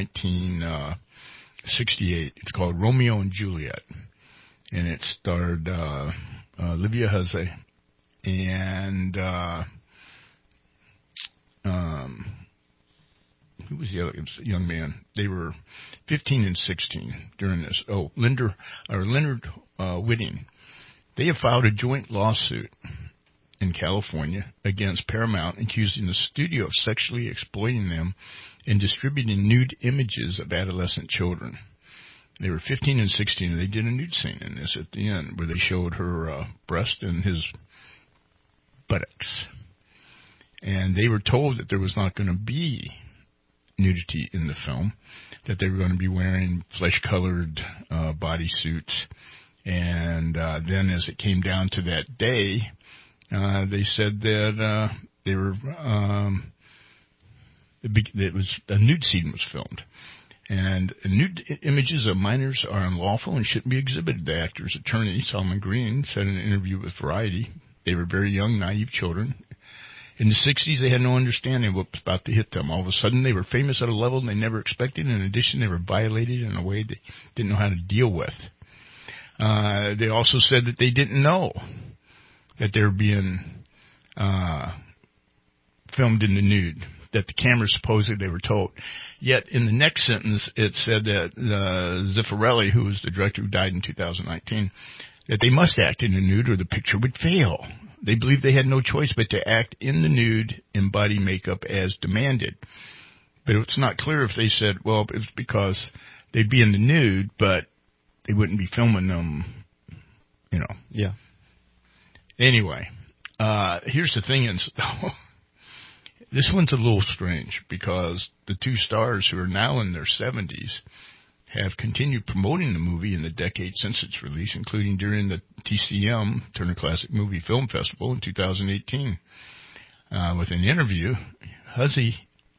1968, it's called Romeo and Juliet, and it starred Olivia Hussey and who was the other young man? They were 15 and 16 during this. Oh, Leonard Whiting. They have filed a joint lawsuit in California against Paramount, accusing the studio of sexually exploiting them and distributing nude images of adolescent children. They were 15 and 16, and they did a nude scene in this at the end where they showed her breast and his buttocks. And they were told that there was not going to be nudity in the film, that they were going to be wearing flesh-colored bodysuits. And then as it came down to that day, they said that they were it was a nude scene was filmed. And nude images of minors are unlawful and shouldn't be exhibited. The actor's attorney, Solomon Green, said in an interview with Variety, they were very young, naive children. In the 60s, they had no understanding of what was about to hit them. All of a sudden, they were famous at a level they never expected. In addition, they were violated in a way they didn't know how to deal with. They also said that they didn't know that they were being filmed in the nude, that the camera supposedly they were told. Yet, in the next sentence, it said that Zeffirelli, who was the director who died in 2019, that they must act in the nude or the picture would fail. They believed they had no choice but to act in the nude in body makeup as demanded. But it's not clear if they said, well, it's because they'd be in the nude, but they wouldn't be filming them, Yeah. Anyway, here's the thing. This one's a little strange because the two stars who are now in their 70s have continued promoting the movie in the decade since its release, including during the TCM, Turner Classic Movie Film Festival in 2018. With an interview, Hussey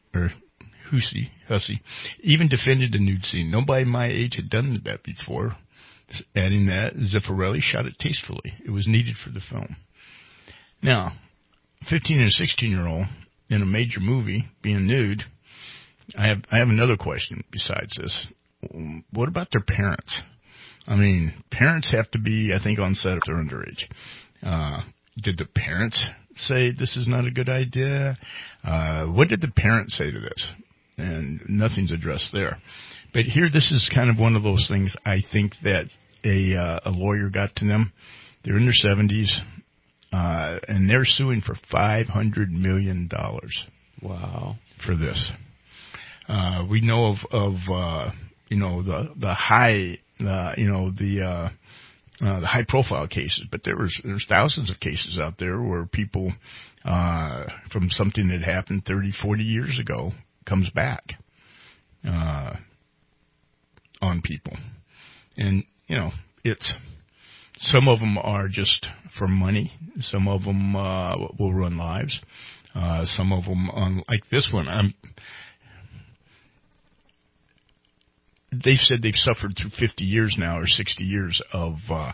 even defended the nude scene. Nobody my age had done that before, adding that Zeffirelli shot it tastefully. It was needed for the film. Now, 15 and 16-year-old in a major movie being nude, I have another question besides this. What about their parents? I mean, parents have to be, I think, on set if they're underage. Did the parents say this is not a good idea? What did the parents say to this? And nothing's addressed there. But here, this is kind of one of those things I think that a lawyer got to them. They're in their 70s, and they're suing for $500 million. Wow. For this. We know of the high, the high profile cases, but there's thousands of cases out there where people, from something that happened 30, 40 years ago comes back, on people. And, it's Some of them are just for money. Some of them will run lives. Some of them, like this one, they've said they've suffered through 50 years now or 60 years of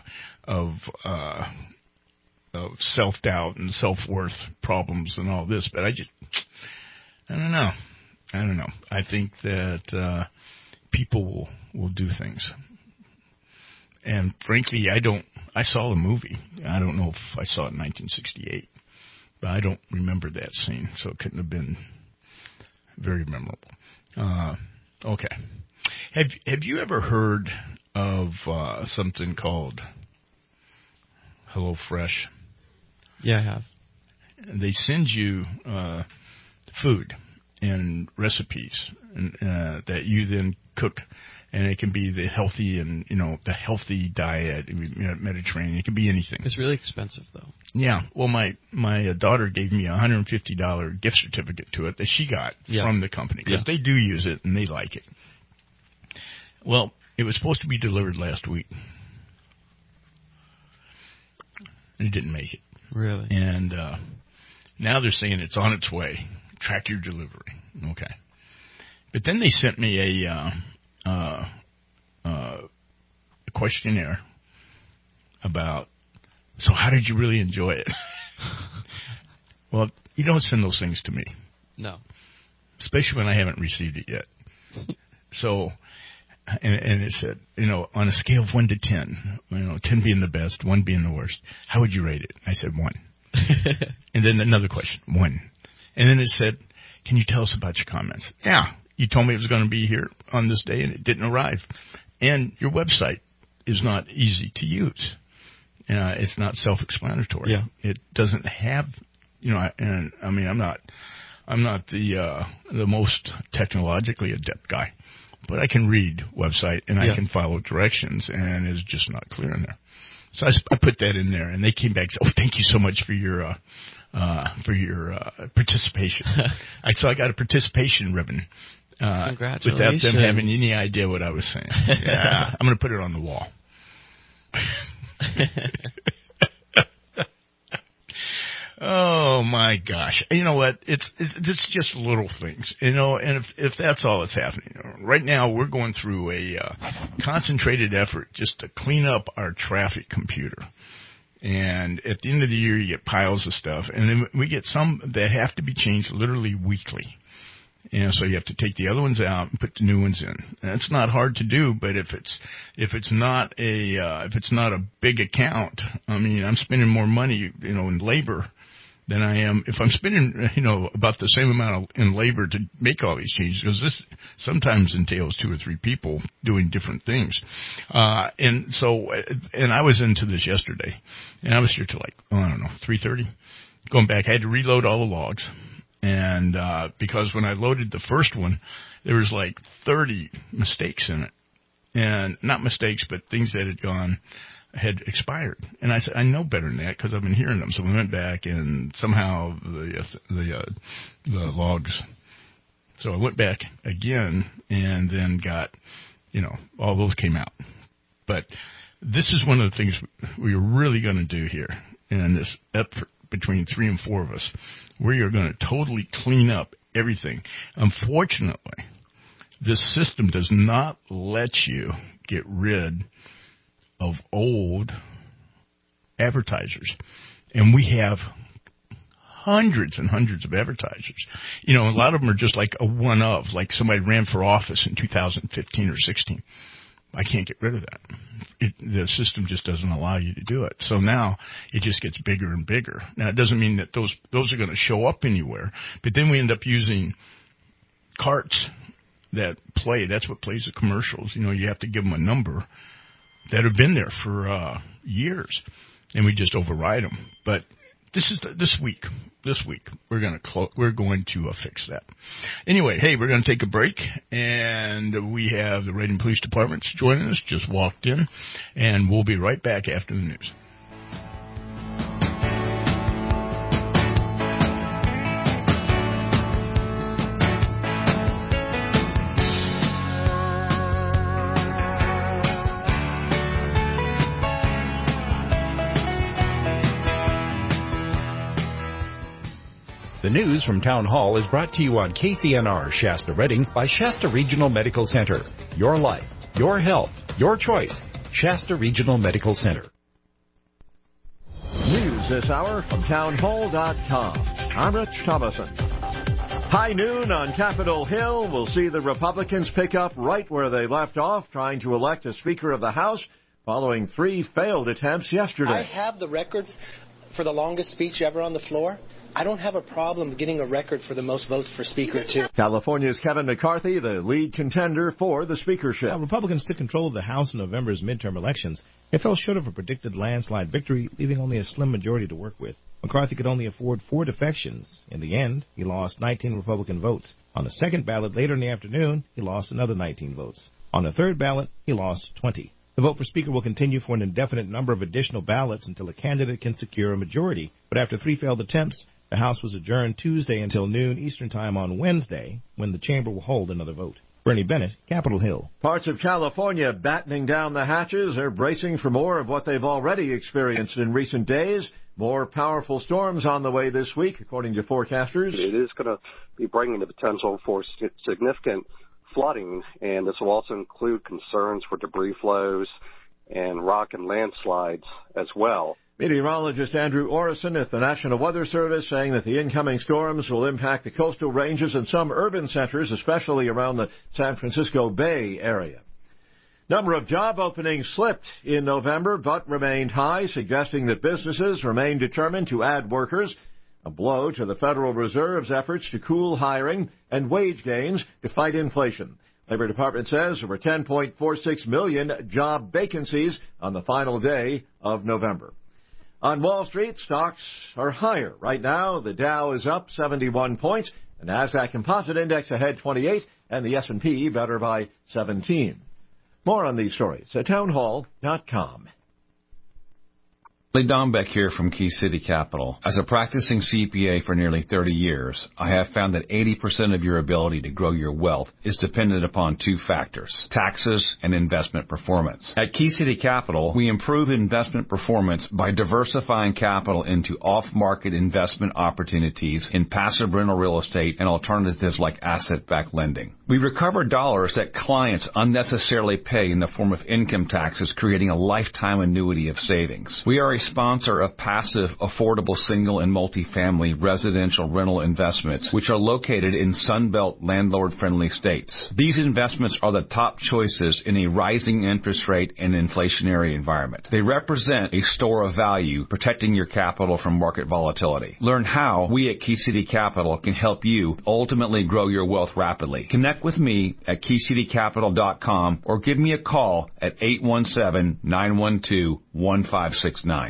self-doubt and self-worth problems and all this. But I don't know. I think that people will do things. And frankly, I saw the movie. I don't know if I saw it in 1968, but I don't remember that scene, so it couldn't have been very memorable. Okay. Have you ever heard of something called HelloFresh? Yeah, I have. They send you food and recipes that you then cook, and it can be the healthy and the healthy diet, Mediterranean. It can be anything. It's really expensive though. Yeah. Well, my daughter gave me a $150 gift certificate to it that she got from the company because they do use it and they like it. Well, it was supposed to be delivered last week. It didn't make it. Really? And now they're saying it's on its way. Track your delivery. Okay. But then they sent me a questionnaire about, so how did you really enjoy it? Well, you don't send those things to me. No. Especially when I haven't received it yet. So... And it said, on a scale of 1 to 10, 10 being the best, 1 being the worst, how would you rate it? I said 1. And then another question, 1. And then it said, can you tell us about your comments? Yeah, you told me it was going to be here on this day and it didn't arrive. And your website is not easy to use. It's not self-explanatory. Yeah. It doesn't have, and I mean, I'm not the most technologically adept guy. But I can read website and I can follow directions, and it's just not clear in there. So I put that in there, and they came back and said, "Oh, thank you so much for your participation." So I got a participation ribbon without them having any idea what I was saying. Yeah, I'm going to put it on the wall. Oh my gosh! You know what? It's just little things, And if that's all that's happening right now, we're going through a concentrated effort just to clean up our traffic computer. And at the end of the year, you get piles of stuff, and then we get some that have to be changed literally weekly. So you have to take the other ones out and put the new ones in. And it's not hard to do, but if it's not a big account, I mean, I'm spending more money, in labor than I am if I'm spending, about the same amount in labor to make all these changes, because this sometimes entails 2 or 3 people doing different things. And I was into this yesterday, and I was here till 3:30. Going back, I had to reload all the logs. And because when I loaded the first one, there was 30 mistakes in it. And not mistakes, but things that had expired. And I said, I know better than that because I've been hearing them. So we went back, and somehow the logs. So I went back again and then got, all those came out. But this is one of the things we're really going to do here in this effort between 3 and 4 of us. We are going to totally clean up everything. Unfortunately, this system does not let you get rid of old advertisers. And we have hundreds and hundreds of advertisers. A lot of them are just like a one-of, like somebody ran for office in 2015 or 16. I can't get rid of that. The system just doesn't allow you to do it. So now it just gets bigger and bigger. Now, it doesn't mean that those are going to show up anywhere, but then we end up using carts that play. That's what plays the commercials. You have to give them a number that have been there for years, and we just override them. But this week we're going to fix that. Anyway, hey, we're going to take a break, and we have the Reading Police Department joining us. Just walked in, and we'll be right back after the news. The news from Town Hall is brought to you on KCNR Shasta Redding by Shasta Regional Medical Center. Your life, your health, your choice. Shasta Regional Medical Center. News this hour from townhall.com. I'm Rich Thomason. High noon on Capitol Hill. We'll see the Republicans pick up right where they left off, trying to elect a Speaker of the House following 3 failed attempts yesterday. I have the record for the longest speech ever on the floor. I don't have a problem getting a record for the most votes for Speaker, too. California's Kevin McCarthy, the lead contender for the speakership. Republicans took control of the House in November's midterm elections. They fell short of a predicted landslide victory, leaving only a slim majority to work with. McCarthy could only afford 4 defections. In the end, he lost 19 Republican votes. On the second ballot later in the afternoon, he lost another 19 votes. On the third ballot, he lost 20. The vote for Speaker will continue for an indefinite number of additional ballots until a candidate can secure a majority. But after 3 failed attempts, the House was adjourned Tuesday until noon Eastern Time on Wednesday, when the chamber will hold another vote. Bernie Bennett, Capitol Hill. Parts of California battening down the hatches. They're bracing for more of what they've already experienced in recent days. More powerful storms on the way this week, according to forecasters. It is going to be bringing the potential for significant flooding, and this will also include concerns for debris flows and rock and landslides as well. Meteorologist Andrew Orison at the National Weather Service saying that the incoming storms will impact the coastal ranges and some urban centers, especially around the San Francisco Bay area. Number of job openings slipped in November, but remained high, suggesting that businesses remain determined to add workers, a blow to the Federal Reserve's efforts to cool hiring and wage gains to fight inflation. Labor Department says there were 10.46 million job vacancies on the final day of November. On Wall Street, stocks are higher. Right now, the Dow is up 71 points, the NASDAQ Composite Index ahead 28, and the S&P better by 17. More on these stories at townhall.com. Don Beck here from Key City Capital. As a practicing CPA for nearly 30 years, I have found that 80% of your ability to grow your wealth is dependent upon 2 factors, taxes and investment performance. At Key City Capital, we improve investment performance by diversifying capital into off-market investment opportunities in passive rental real estate and alternatives like asset-backed lending. We recover dollars that clients unnecessarily pay in the form of income taxes, creating a lifetime annuity of savings. We are a sponsor of passive, affordable single and multifamily residential rental investments, which are located in Sunbelt landlord-friendly states. These investments are the top choices in a rising interest rate and inflationary environment. They represent a store of value, protecting your capital from market volatility. Learn how we at Key City Capital can help you ultimately grow your wealth rapidly. Connect with me at KeyCityCapital.com or give me a call at 817-912-1569.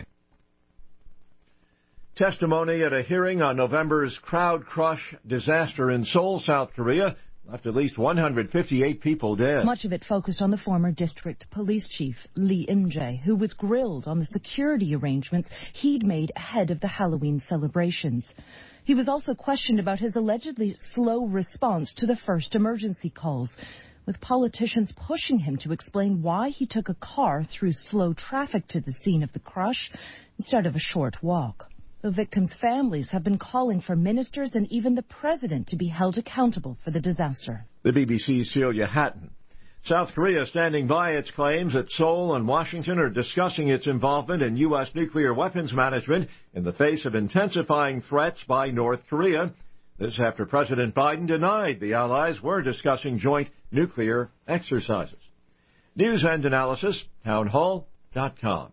Testimony at a hearing on November's crowd crush disaster in Seoul, South Korea, left at least 158 people dead. Much of it focused on the former district police chief, Lee Im-jae, who was grilled on the security arrangements he'd made ahead of the Halloween celebrations. He was also questioned about his allegedly slow response to the first emergency calls, with politicians pushing him to explain why he took a car through slow traffic to the scene of the crush instead of a short walk. The victims' families have been calling for ministers and even the president to be held accountable for the disaster. The BBC's Celia Hatton. South Korea standing by its claims that Seoul and Washington are discussing its involvement in U.S. nuclear weapons management in the face of intensifying threats by North Korea. This after President Biden denied the allies were discussing joint nuclear exercises. News and analysis, townhall.com.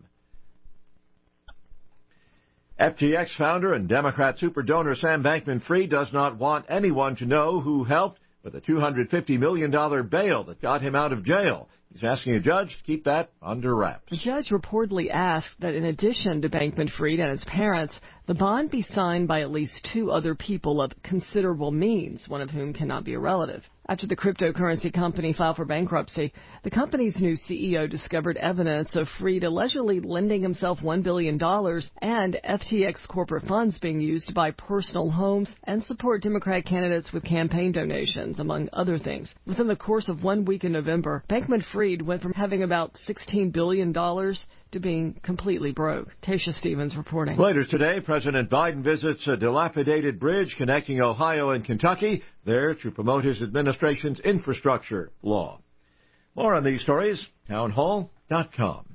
FTX founder and Democrat superdonor Sam Bankman-Fried does not want anyone to know who helped with a $250 million bail that got him out of jail. He's asking a judge to keep that under wraps. The judge reportedly asked that in addition to Bankman-Fried and his parents, the bond be signed by at least 2 other people of considerable means, one of whom cannot be a relative. After the cryptocurrency company filed for bankruptcy, the company's new CEO discovered evidence of Fried allegedly lending himself $1 billion and FTX corporate funds being used to buy personal homes and support Democrat candidates with campaign donations, among other things. Within the course of 1 week in November, Bankman-Fried Bankman-Fried went from having about $16 billion to being completely broke. Tasha Stevens reporting. Later today, President Biden visits a dilapidated bridge connecting Ohio and Kentucky, there to promote his administration's infrastructure law. More on these stories, townhall.com.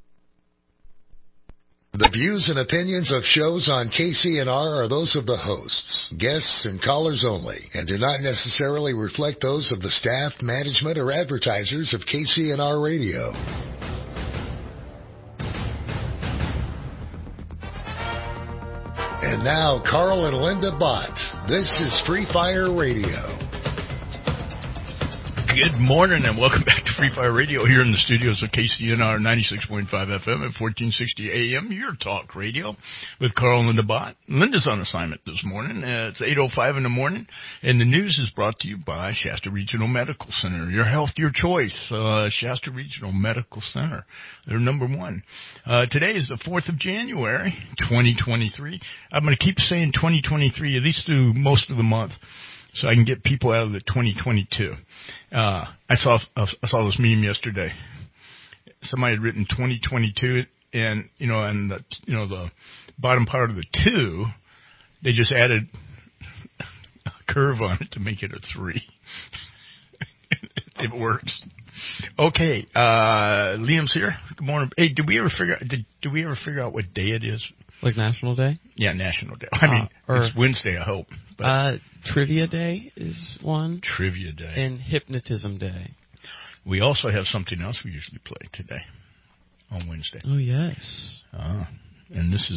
The views and opinions of shows on KCNR are those of the hosts, guests, and callers only, and do not necessarily reflect those of the staff, management, or advertisers of KCNR Radio. And now, Carl and Linda Bott. This is Free Fire Radio. Good morning and welcome back to Free Fire Radio here in the studios of KCNR 96.5 FM at 1460 AM, your talk radio with Carl and Linda Bott. Linda's on assignment this morning. It's 8:05 in the morning, and the news is brought to you by Shasta Regional Medical Center. Your health, your choice. Shasta Regional Medical Center. They're number one. Today is the 4th of January, 2023. I'm going to keep saying 2023 at least through most of the month, so I can get people out of the 2022. I saw this meme yesterday. Somebody had written 2022, and the bottom part of the 2, they just added a curve on it to make it a 3. It works. Okay, Liam's here. Good morning. Hey, did we ever figure out what day it is? Like National Day? Yeah, National Day. I mean, it's Wednesday, I hope. But Trivia Day is one. Trivia Day. And Hypnotism Day. We also have something else we usually play today on Wednesday. Oh, yes. And this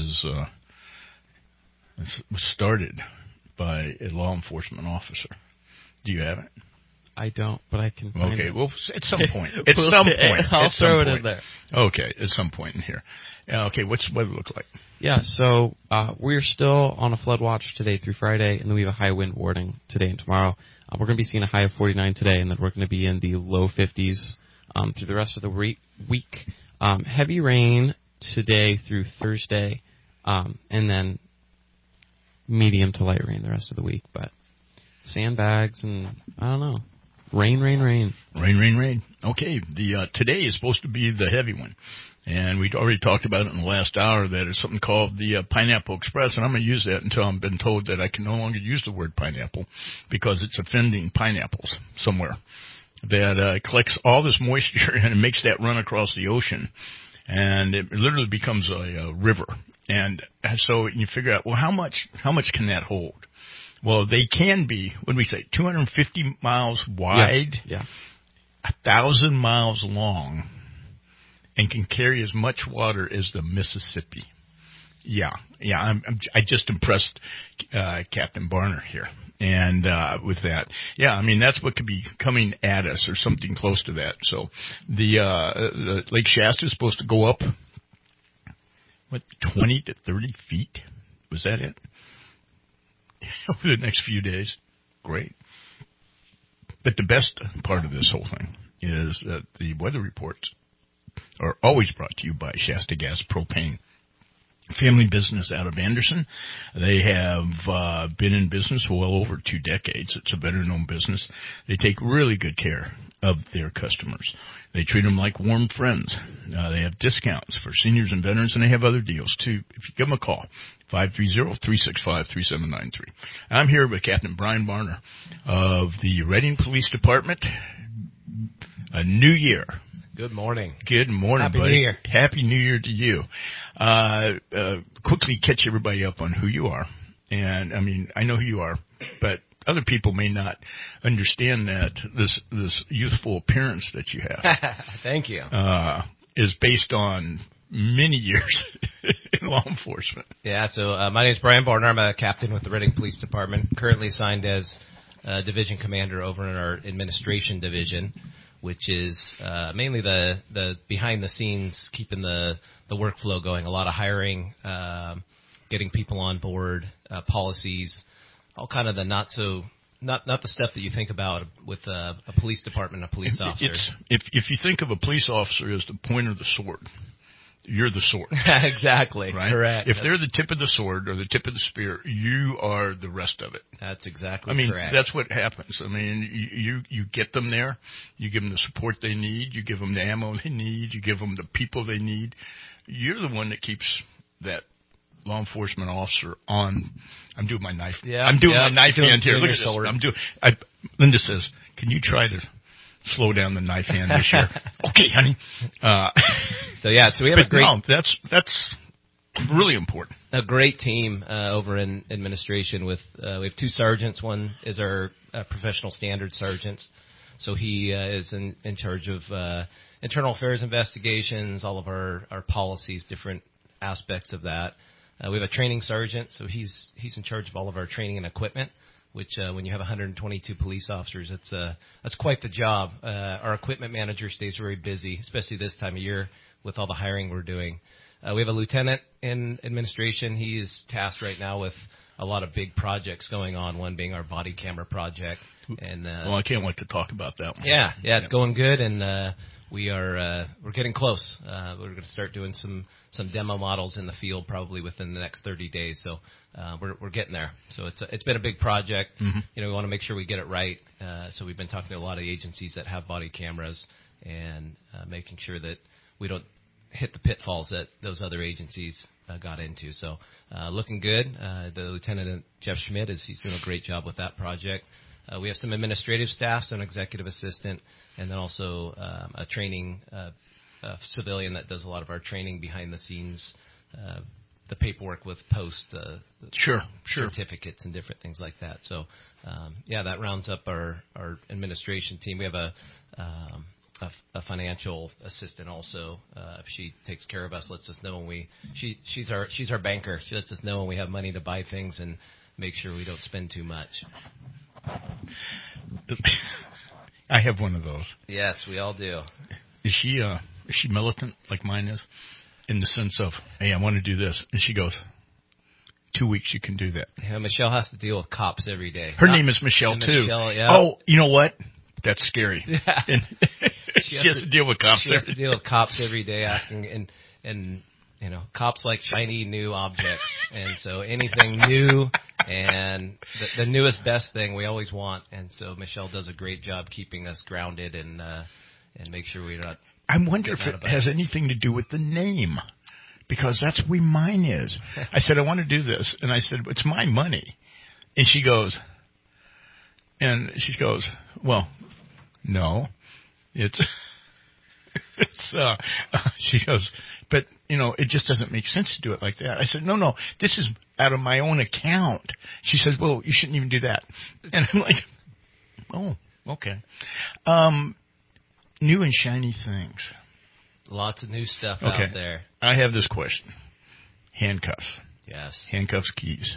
was started by a law enforcement officer. Do you have it? I don't, but I can find it. Okay, well, at some point. I'll throw it in there. Okay, at some point in here. Okay, what's the weather look like? Yeah, so we're still on a flood watch today through Friday, and then we have a high wind warning today and tomorrow. We're going to be seeing a high of 49 today, and then we're going to be in the low 50s through the rest of the week. Heavy rain today through Thursday, and then medium to light rain the rest of the week. But sandbags and, I don't know. Rain. Rain. Okay, today is supposed to be the heavy one. And we'd already talked about it in the last hour that it's something called the Pineapple Express, and I'm going to use that until I've been told that I can no longer use the word pineapple because it's offending pineapples somewhere. That collects all this moisture and it makes that run across the ocean, and it literally becomes a river. And so you figure out, well, how much can that hold? Well, they can be, what do we say, 250 miles wide, 1,000 miles long, and can carry as much water as the Mississippi. I just impressed Captain Barner here, and with that, I mean that's what could be coming at us, or something close to that. So the Lake Shasta is supposed to go up 20 to 30 feet. Was that it? Over the next few days. Great. But the best part of this whole thing is that the weather reports are always brought to you by Shasta Gas Propane. Family business out of Anderson. They have been in business for well over 2 decades. It's a better-known business. They take really good care of their customers. They treat them like warm friends. They have discounts for seniors and veterans, and they have other deals, too. If you give them a call, 530-365-3793. I'm here with Captain Brian Barner of the Reading Police Department. A new year. Good morning. Good morning, Happy buddy. New Year. Happy New Year to you. Quickly catch everybody up on who you are. And, I mean, I know who you are, but other people may not understand that this youthful appearance that you have. Thank you. Is based on many years in law enforcement. Yeah, so my name is Brian Barner. I'm a captain with the Reading Police Department, currently assigned as division commander over in our administration division, which is mainly the behind-the-scenes, keeping the workflow going. A lot of hiring, getting people on board, policies, all kind of the not the stuff that you think about with a police department, a police officer. If you think of a police officer as the point of the sword, you're the sword. Exactly. Right? Correct. If they're the tip of the sword or the tip of the spear, you are the rest of it. That's exactly I correct. mean, that's what happens. I mean, you get them there. You give them the support they need. You give them the ammo they need. You give them the people they need. You're the one that keeps that law enforcement officer on. I'm doing my knife. Yeah, I'm doing my knife hand here. Look at this. sword. Linda says, "Can you try to slow down the knife hand this year?" Okay, honey. So we have a great. No, that's really important. A great team over in administration. With we have 2 sergeants. One is our professional standard sergeants. So he is in charge of internal affairs investigations, all of our policies, different aspects of that. We have a training sergeant, so he's in charge of all of our training and equipment, which when you have 122 police officers, that's quite the job. Our equipment manager stays very busy, especially this time of year with all the hiring we're doing. We have a lieutenant in administration. He is tasked right now with a lot of big projects going on, one being our body camera project. And I can't wait to talk about that one. Yeah, it's going good, and we're getting close. We're going to start doing some demo models in the field probably within the next 30 days. So we're getting there. So it's been a big project. Mm-hmm. We want to make sure we get it right. So we've been talking to a lot of agencies that have body cameras and making sure that we don't hit the pitfalls that those other agencies got into. So looking good. The Lieutenant Jeff Schmidt he's doing a great job with that project. We have some administrative staff, so an executive assistant, and then also a training civilian that does a lot of our training behind the scenes, the paperwork with sure certificates and different things like that. So that rounds up our administration team. We have a financial assistant also. She takes care of us, lets us know when she's our banker. She lets us know when we have money to buy things and make sure we don't spend too much. I have one of those. Yes, we all do. Is she militant like mine is, in the sense of, hey, I want to do this, and she goes, 2 weeks you can do that. Yeah, Michelle has to deal with cops every day. Her name is Michelle too. Michelle, yeah. Oh, you know what? That's scary. Yeah. And she has to deal with cops. She has to deal with cops every day, asking and cops like shiny new objects, and so anything new and the newest best thing we always want. And so Michelle does a great job keeping us grounded and make sure we're not. I wonder if it has anything to do with the name, because that's where mine is. I said, I want to do this, and I said, it's my money, and she goes, well, no, it's she goes, but it just doesn't make sense to do it like that. I said, no, this is out of my own account. She says, well, you shouldn't even do that. And I'm like, oh, okay. New and shiny things. Lots of new stuff out there. I have this question. Handcuffs. Yes. Handcuffs, keys.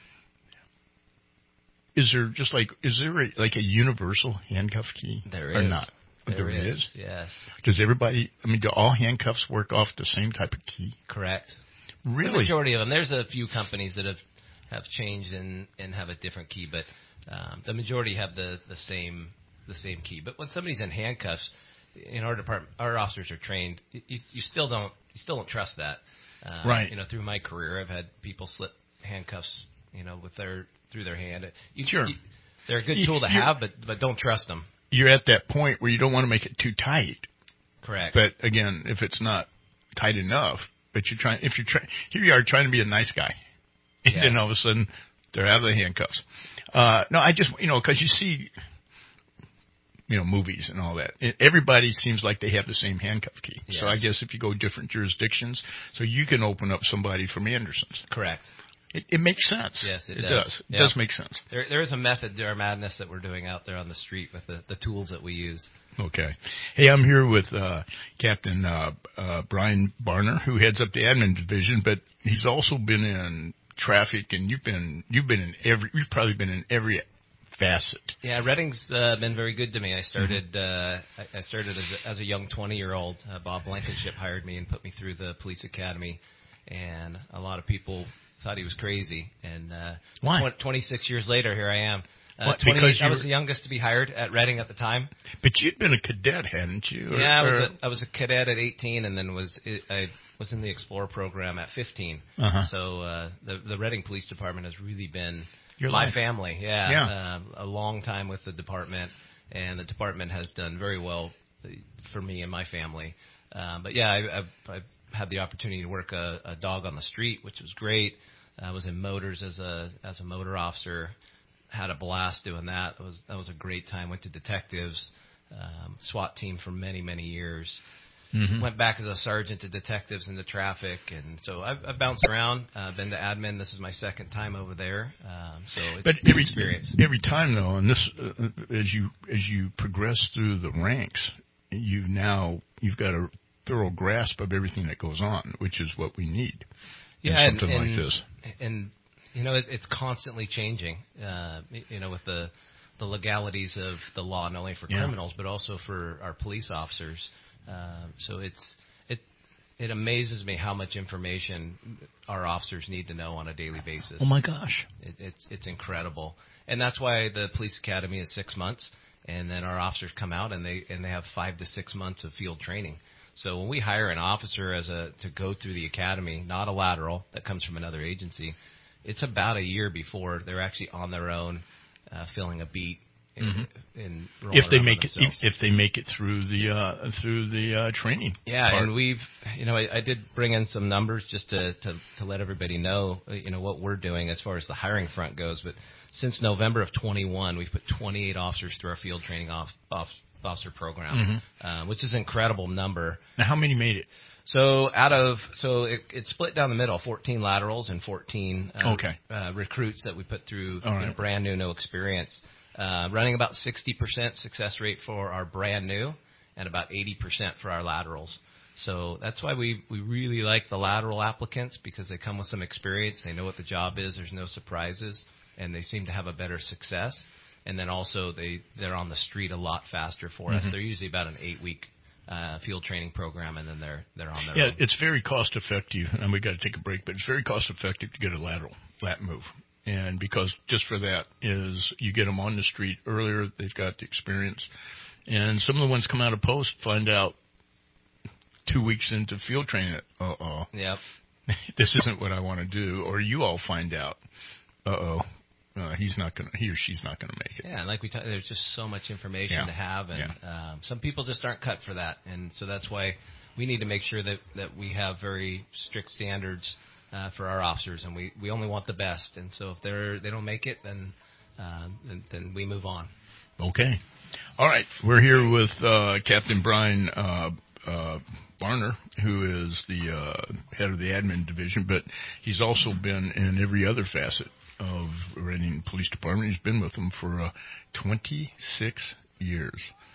Is there a universal handcuff key? There is. Or not? There is. Yes. Does everybody, do all handcuffs work off the same type of key? Correct. Really? The majority of them. There's a few companies that have changed and have a different key, but the majority have the same key. But when somebody's in handcuffs, in our department, our officers are trained. You still don't trust that. Right. Through my career, I've had people slip handcuffs, through their hand. They're a good tool to have, but don't trust them. You're at that point where you don't want to make it too tight. Correct. But again, if it's not tight enough, but here you are trying to be a nice guy, and yes. then all of a sudden they're out of the handcuffs. No, I just because you see, movies and all that. Everybody seems like they have the same handcuff key. Yes. So I guess if you go different jurisdictions, so you can open up somebody from Anderson's. Correct. It makes sense. Yes, it does. It does make sense. There is a method to our madness that we're doing out there on the street with the tools that we use. Okay. Hey, I'm here with Captain Brian Barner, who heads up the admin division, but he's also been in traffic, and you've probably been in every facet. Yeah, Reading's been very good to me. I started I started as a young 20-year-old. Bob Blankenship hired me and put me through the police academy, and a lot of people thought he was crazy. And why? 26 years later, here I am. I was the youngest to be hired at Reading at the time. But you'd been a cadet, hadn't you? Yeah, I was a cadet at 18, and then was in the Explorer program at 15. So the Reading Police Department has really been my family. A long time with the department, and the department has done very well for me and my family. But yeah, I've had the opportunity to work a dog on the street, which was great. I was in motors as a motor officer. Had a blast doing that. That was a great time. Went to detectives, SWAT team for many, many years. Went back as a sergeant to detectives into traffic, and so I've bounced around. Been to admin. This is my second time over there. So it's an experience. Every time though, and this as you progress through the ranks, you've got a thorough grasp of everything that goes on, which is what we need. Yeah, something like this. And it's constantly changing. With the legalities of the law, not only for criminals but also for our police officers. So it amazes me how much information our officers need to know on a daily basis. Oh my gosh, it's incredible, and that's why the police academy is 6 months, and then our officers come out and they have 5 to 6 months of field training. So when we hire an officer to go through the academy, not a lateral that comes from another agency, it's about a year before they're actually on their own, filling a beat. If they make it through the training. Yeah, part. And we've I did bring in some numbers just to let everybody know what we're doing as far as the hiring front goes. But since November of 21, we've put 28 officers through our field training officer program, which is an incredible number. Now, how many made it? So it's split down the middle, 14 laterals and 14 recruits that we put through brand new, no experience. Running about 60% success rate for our brand new and about 80% for our laterals. So that's why we really like the lateral applicants, because they come with some experience. They know what the job is. There's no surprises, and they seem to have a better success. And then also they're on the street a lot faster for us. They're usually about an 8-week field training program, and then they're on their own. It's very cost effective, and we got to take a break, but it's very cost effective to get a lat move. And because just for that is you get them on the street earlier, they've got the experience. And some of the ones come out of post find out 2 weeks into field training that, yep, this isn't what I want to do. Or you all find out, he or she's not going to make it. Yeah, and like we talked, there's just so much information to have, and some people just aren't cut for that. And so that's why we need to make sure that we have very strict standards for our officers, and we only want the best. And so if they don't make it, then we move on. Okay. All right. We're here with Captain Brian Barner, who is the head of the admin division, but he's also been in every other facet of Reading Police Department. He's been with them for 26 years.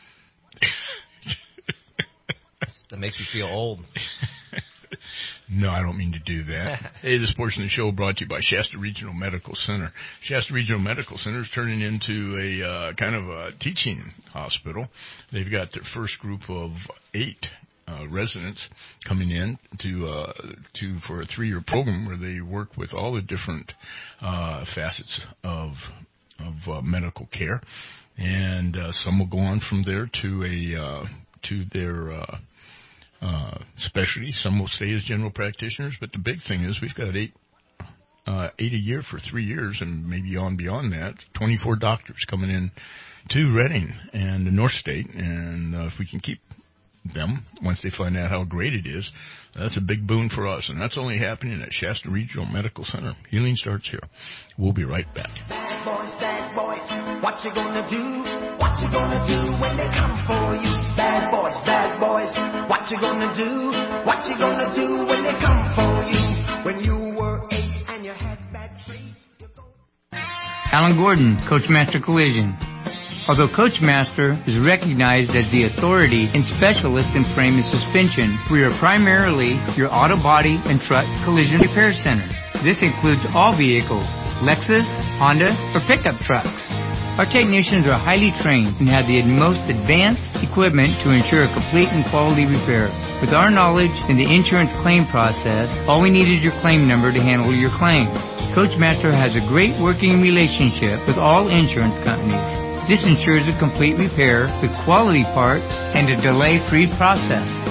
That makes me feel old. No, I don't mean to do that. Hey, this portion of the show brought to you by Shasta Regional Medical Center. Shasta Regional Medical Center is turning into a kind of a teaching hospital. They've got their first group of 8 residents coming in for a 3-year program where they work with all the different facets of medical care, and some will go on from there to their specialty. Some will stay as general practitioners, but the big thing is we've got 8 a year for 3 years, and maybe beyond that, 24 doctors coming in to Reading and the North State, and if we can keep them once they find out how great it is, that's a big boon for us, and that's only happening at Shasta Regional Medical Center. Healing starts here. We'll be right back. Bad boys, what you gonna do? What you gonna do when they come for you? Bad boys, what you gonna do? What you gonna do when they come for you? When you were 8 and you had bad traits. Alan Gordon, Coachmaster Collision. Although Coachmaster is recognized as the authority and specialist in frame and suspension, we are primarily your auto body and truck collision repair center. This includes all vehicles, Lexus, Honda, or pickup trucks. Our technicians are highly trained and have the most advanced equipment to ensure a complete and quality repair. With our knowledge in the insurance claim process, all we need is your claim number to handle your claim. Coachmaster has a great working relationship with all insurance companies. This ensures a complete repair with quality parts and a delay-free process.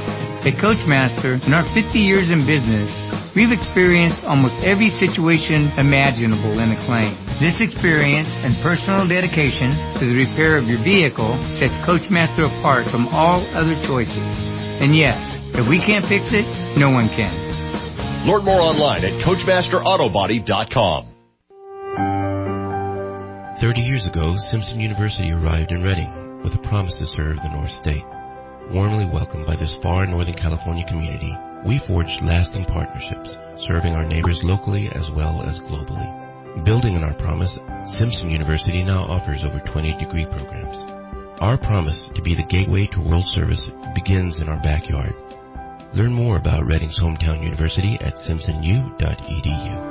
At Coachmaster, in our 50 years in business, we've experienced almost every situation imaginable in a claim. This experience and personal dedication to the repair of your vehicle sets Coachmaster apart from all other choices. And yes, if we can't fix it, no one can. Learn more online at CoachmasterAutobody.com. 30 years ago, Simpson University arrived in Reading with a promise to serve the North State. Warmly welcomed by this far Northern California community, we forged lasting partnerships, serving our neighbors locally as well as globally. Building on our promise, Simpson University now offers over 20 degree programs. Our promise to be the gateway to world service begins in our backyard. Learn more about Reading's hometown university at simpsonu.edu.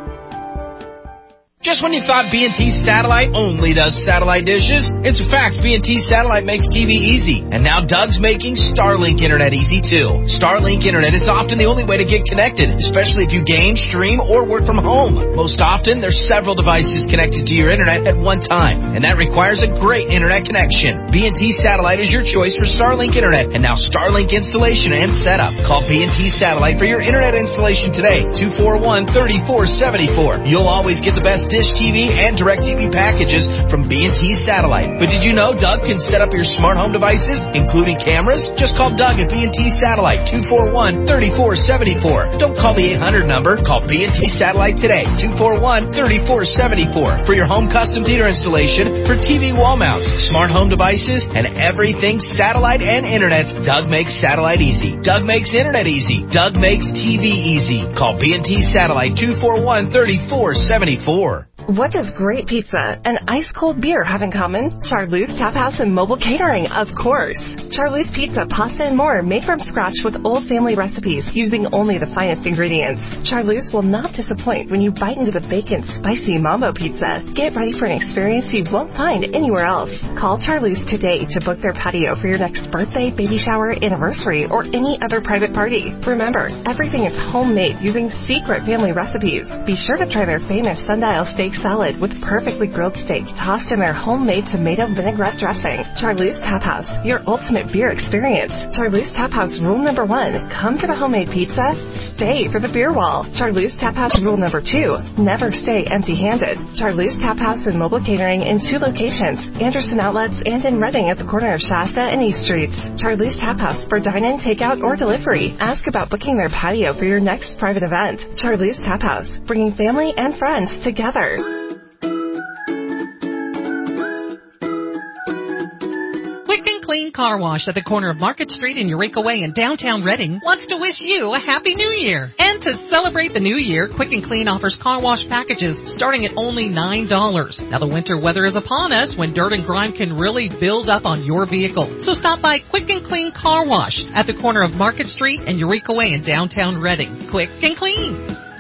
Just when you thought B&T Satellite only does satellite dishes, it's a fact B&T Satellite makes TV easy. And now Doug's making Starlink Internet easy, too. Starlink Internet is often the only way to get connected, especially if you game, stream, or work from home. Most often, there's several devices connected to your Internet at one time, and that requires a great Internet connection. B&T Satellite is your choice for Starlink Internet, and now Starlink installation and setup. Call B&T Satellite for your Internet installation today, 241-3474. You'll always get the best Dish TV and DirecTV packages from B&T Satellite. But did you know Doug can set up your smart home devices, including cameras? Just call Doug at B&T Satellite, 241-3474. Don't call the 800 number. Call B&T Satellite today, 241-3474. For your home custom theater installation, for TV wall mounts, smart home devices, and everything satellite and internet, Doug makes satellite easy. Doug makes internet easy. Doug makes TV easy. Call B&T Satellite, 241-3474. What does great pizza and ice-cold beer have in common? Charlie's Tap House and Mobile Catering, of course. Charlie's Pizza, pasta, and more made from scratch with old family recipes using only the finest ingredients. Charlie's will not disappoint when you bite into the bacon, spicy Mambo Pizza. Get ready for an experience you won't find anywhere else. Call Charlie's today to book their patio for your next birthday, baby shower, anniversary, or any other private party. Remember, everything is homemade using secret family recipes. Be sure to try their famous sundial steak salad with perfectly grilled steak tossed in their homemade tomato vinaigrette dressing. Charlie's Tap House, your ultimate beer experience. Charlie's Tap House rule number 1, come for the homemade pizza, stay for the beer wall. Charlie's Tap House rule number 2, never stay empty-handed. Charlie's Tap House and Mobile Catering in 2 locations, Anderson Outlets and in Reading at the corner of Shasta and East Streets. Charlie's Tap House for dine-in, takeout, or delivery. Ask about booking their patio for your next private event. Charlie's Tap House, bringing family and friends together. Quick and Clean Car Wash at the corner of Market Street and Eureka Way in downtown Reading wants to wish you a Happy New Year. And to celebrate the new year, Quick and Clean offers car wash packages starting at only $9. Now the winter weather is upon us when dirt and grime can really build up on your vehicle. So stop by Quick and Clean Car Wash at the corner of Market Street and Eureka Way in downtown Reading. Quick and Clean.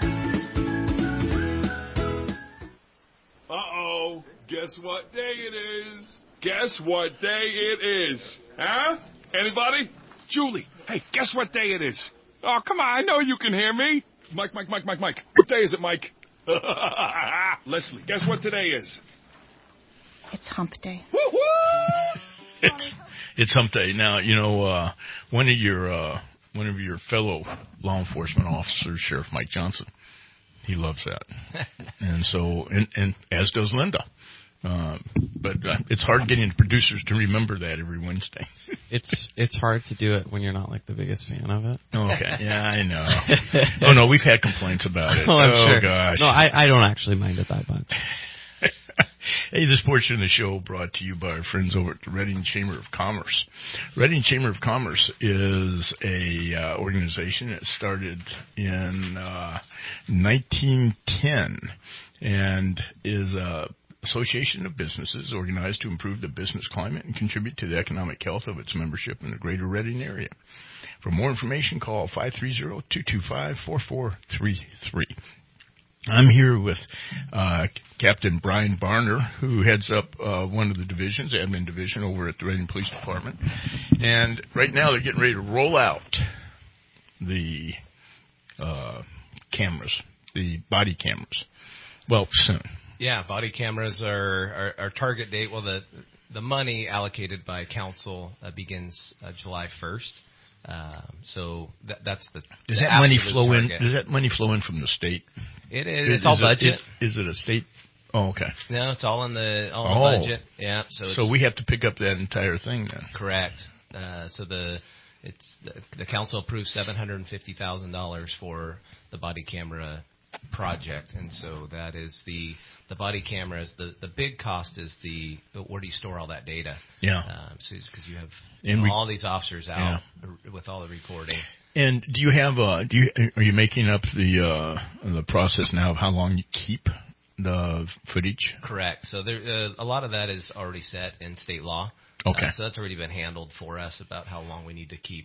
Uh-oh. Guess what day it is? Guess what day it is? Huh? Anybody? Julie, hey, guess what day it is? Oh, come on, I know you can hear me. Mike. What day is it, Mike? Leslie, guess what today is? It's hump day. Woo-hoo! It's hump day. Now, you know, one of your fellow law enforcement officers, Sheriff Mike Johnson, he loves that. And so, and as does Linda. But it's hard getting the producers to remember that every Wednesday. It's hard to do it when you're not like the biggest fan of it. Okay, yeah, I know. Oh no, we've had complaints about it. Oh, I'm sure. Gosh. No, I don't actually mind it that much. Hey, this portion of the show brought to you by our friends over at the Reading Chamber of Commerce. Reading Chamber of Commerce is a organization that started in 1910 and is a association of businesses organized to improve the business climate and contribute to the economic health of its membership in the greater Reading area. For more information, call 530-225-4433. I'm here with Captain Brian Barner, who heads up one of the divisions, admin division, over at the Reading Police Department. And right now they're getting ready to roll out the cameras, the body cameras. Well, soon. Yeah, body cameras are our target date. Well, the money allocated by council begins July 1st. So that's the. Does the that money flow target. in? Does that money flow in from the state? It is. It's all budget. Is it a state? Oh, okay. No, it's all in the budget. Yeah. So we have to pick up that entire thing then. Correct. So the council approved $750,000 for the body camera project, and so that is the body cameras. The big cost is where do you store all that data? Yeah. Because you have all these officers out with all the recording. And do you have are you making up the process now of how long you keep the footage? Correct. So there a lot of that is already set in state law. Okay. So that's already been handled for us about how long we need to keep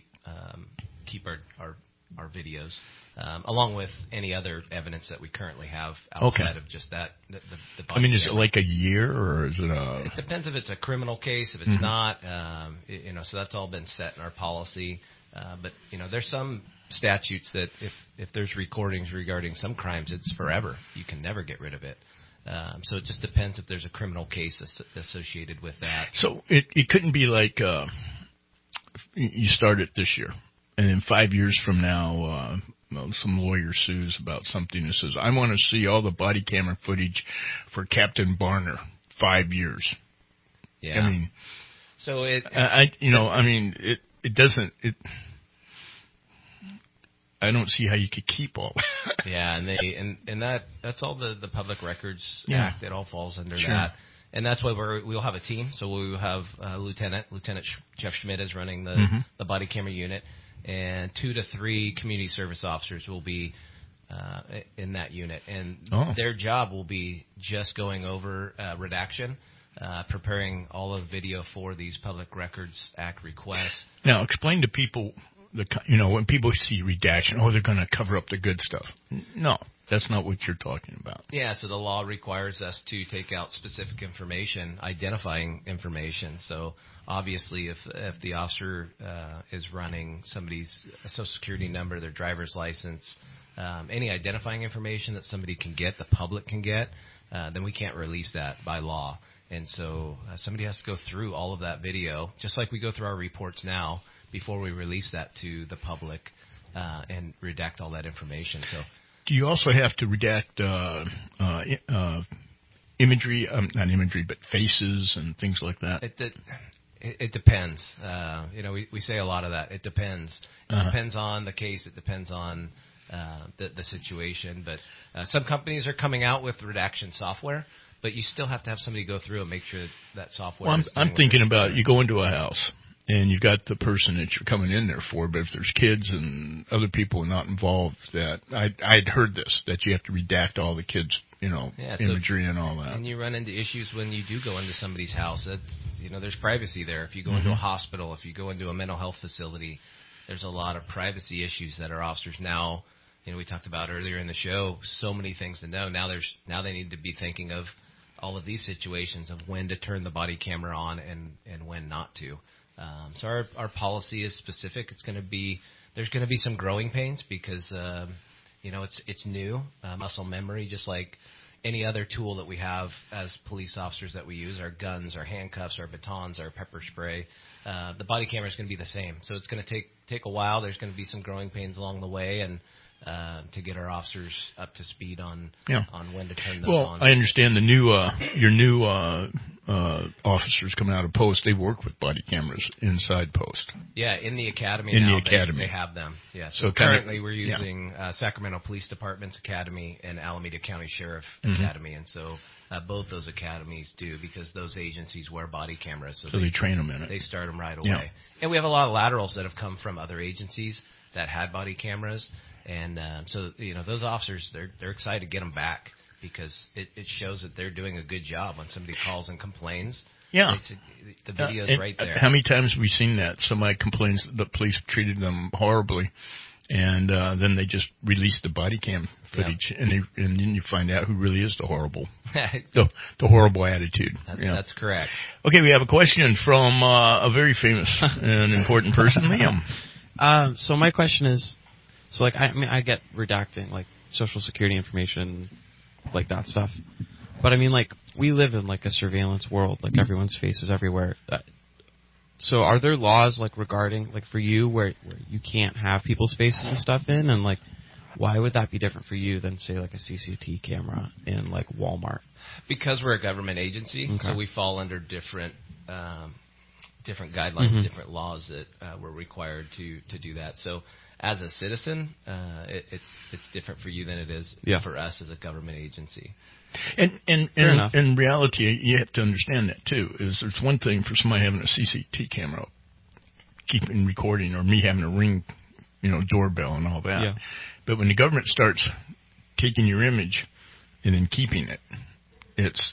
our videos, along with any other evidence that we currently have outside of just that. The I mean, is it like a year, or is it a... It depends if it's a criminal case, if it's not. So that's all been set in our policy. But, there's some statutes that if there's recordings regarding some crimes, it's forever. You can never get rid of it. So it just depends if there's a criminal case associated with that. So it couldn't be like you start it this year, and then 5 years from now, some lawyer sues about something and says, I want to see all the body camera footage for Captain Barner, 5 years. Yeah. I mean, so it doesn't. I don't see how you could keep all that. Yeah, and that's all the Public Records Act. It all falls under that. And that's why we'll have a team. So we'll have Lieutenant Jeff Schmidt is running the body camera unit, and 2 to 3 community service officers will be in that unit. And their job will be just going over redaction, preparing all of the video for these Public Records Act requests. Now, explain to people, when people see redaction, they're going to cover up the good stuff. No, that's not what you're talking about. Yeah, so the law requires us to take out specific information, identifying information. So obviously if the officer is running somebody's social security number, their driver's license, any identifying information that somebody can get, the public can get, then we can't release that by law. And so somebody has to go through all of that video, just like we go through our reports now, before we release that to the public and redact all that information. So, do you also have to redact imagery, not imagery, but faces and things like that? It depends. We say a lot of that. It depends. It depends on the case. It depends on the situation. But some companies are coming out with redaction software, but you still have to have somebody go through and make sure that software. Well, I'm thinking about you go into a house and you've got the person that you're coming in there for, but if there's kids and other people not involved, that I'd heard this, that you have to redact all the kids, imagery and all that. And you run into issues when you do go into somebody's house. That, there's privacy there. If you go into a hospital, if you go into a mental health facility, there's a lot of privacy issues that our officers now, we talked about earlier in the show, so many things to know. Now they need to be thinking of all of these situations of when to turn the body camera on and when not to. So our policy is specific. There's going to be some growing pains because it's new, muscle memory, just like any other tool that we have as police officers that we use, our guns, our handcuffs, our batons, our pepper spray. The body camera is going to be the same. So it's going to take a while. There's going to be some growing pains along the way, and to get our officers up to speed on when to turn those on. Well, I understand your new officers coming out of post, they work with body cameras inside post. Yeah, in the academy they have them. Yeah, so currently we're using Sacramento Police Department's academy and Alameda County Sheriff Academy, and so both those academies do, because those agencies wear body cameras. So they train them in it. They start them right away. Yeah. And we have a lot of laterals that have come from other agencies that had body cameras. And so those officers, they're excited to get them back, because it shows that they're doing a good job when somebody calls and complains. Yeah. The video's right there. How many times have we seen that? Somebody complains the police treated them horribly, and then they just release the body cam footage, and then you find out who really is the horrible attitude. That's correct. Okay, we have a question from a very famous and important person, Liam. So my question is, I get redacting, Social Security information, that stuff. But, we live in, a surveillance world. Everyone's face is everywhere. So are there laws like regarding like for you where you can't have people's faces and stuff in, and like why would that be different for you than say like a CCTV camera in like Walmart? Because we're a government agency, Okay. so we fall under different guidelines, different laws that we're required to do that. So as a citizen, it's different for you than it is for us as a government agency. And in reality, you have to understand that too. Is there's one thing for somebody having a CCTV camera, keeping recording, or me having a Ring, doorbell and all that. Yeah. But when the government starts taking your image and then keeping it, it's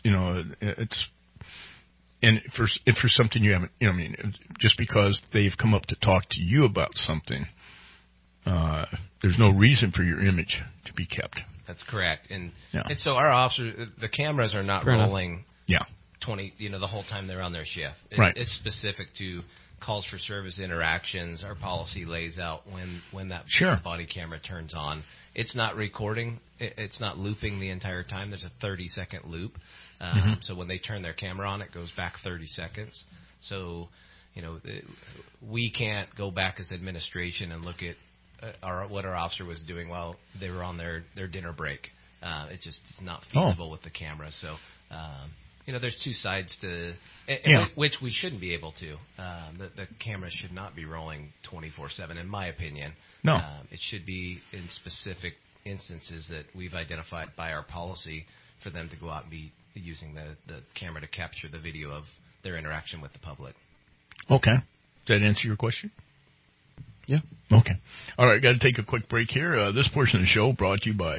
and for something you haven't, just because they've come up to talk to you about something, there's no reason for your image to be kept. That's correct. And so our officers, the cameras are not rolling 20, the whole time they're on their shift. Right. It's specific to calls for service interactions. Our policy lays out when that body camera turns on. It's not recording. It's not looping the entire time. There's a 30-second loop. So when they turn their camera on, it goes back 30 seconds. So, we can't go back as administration and look at what our officer was doing while they were on their dinner break. It just is not feasible with the camera. So, there's two sides to which we shouldn't be able to. The camera should not be rolling 24/7, in my opinion. No. It should be in specific instances that we've identified by our policy for them to go out and be using the camera to capture the video of their interaction with the public. Okay. Does that answer your question? Yeah. Okay. All right, got to take a quick break here. This portion of the show brought to you by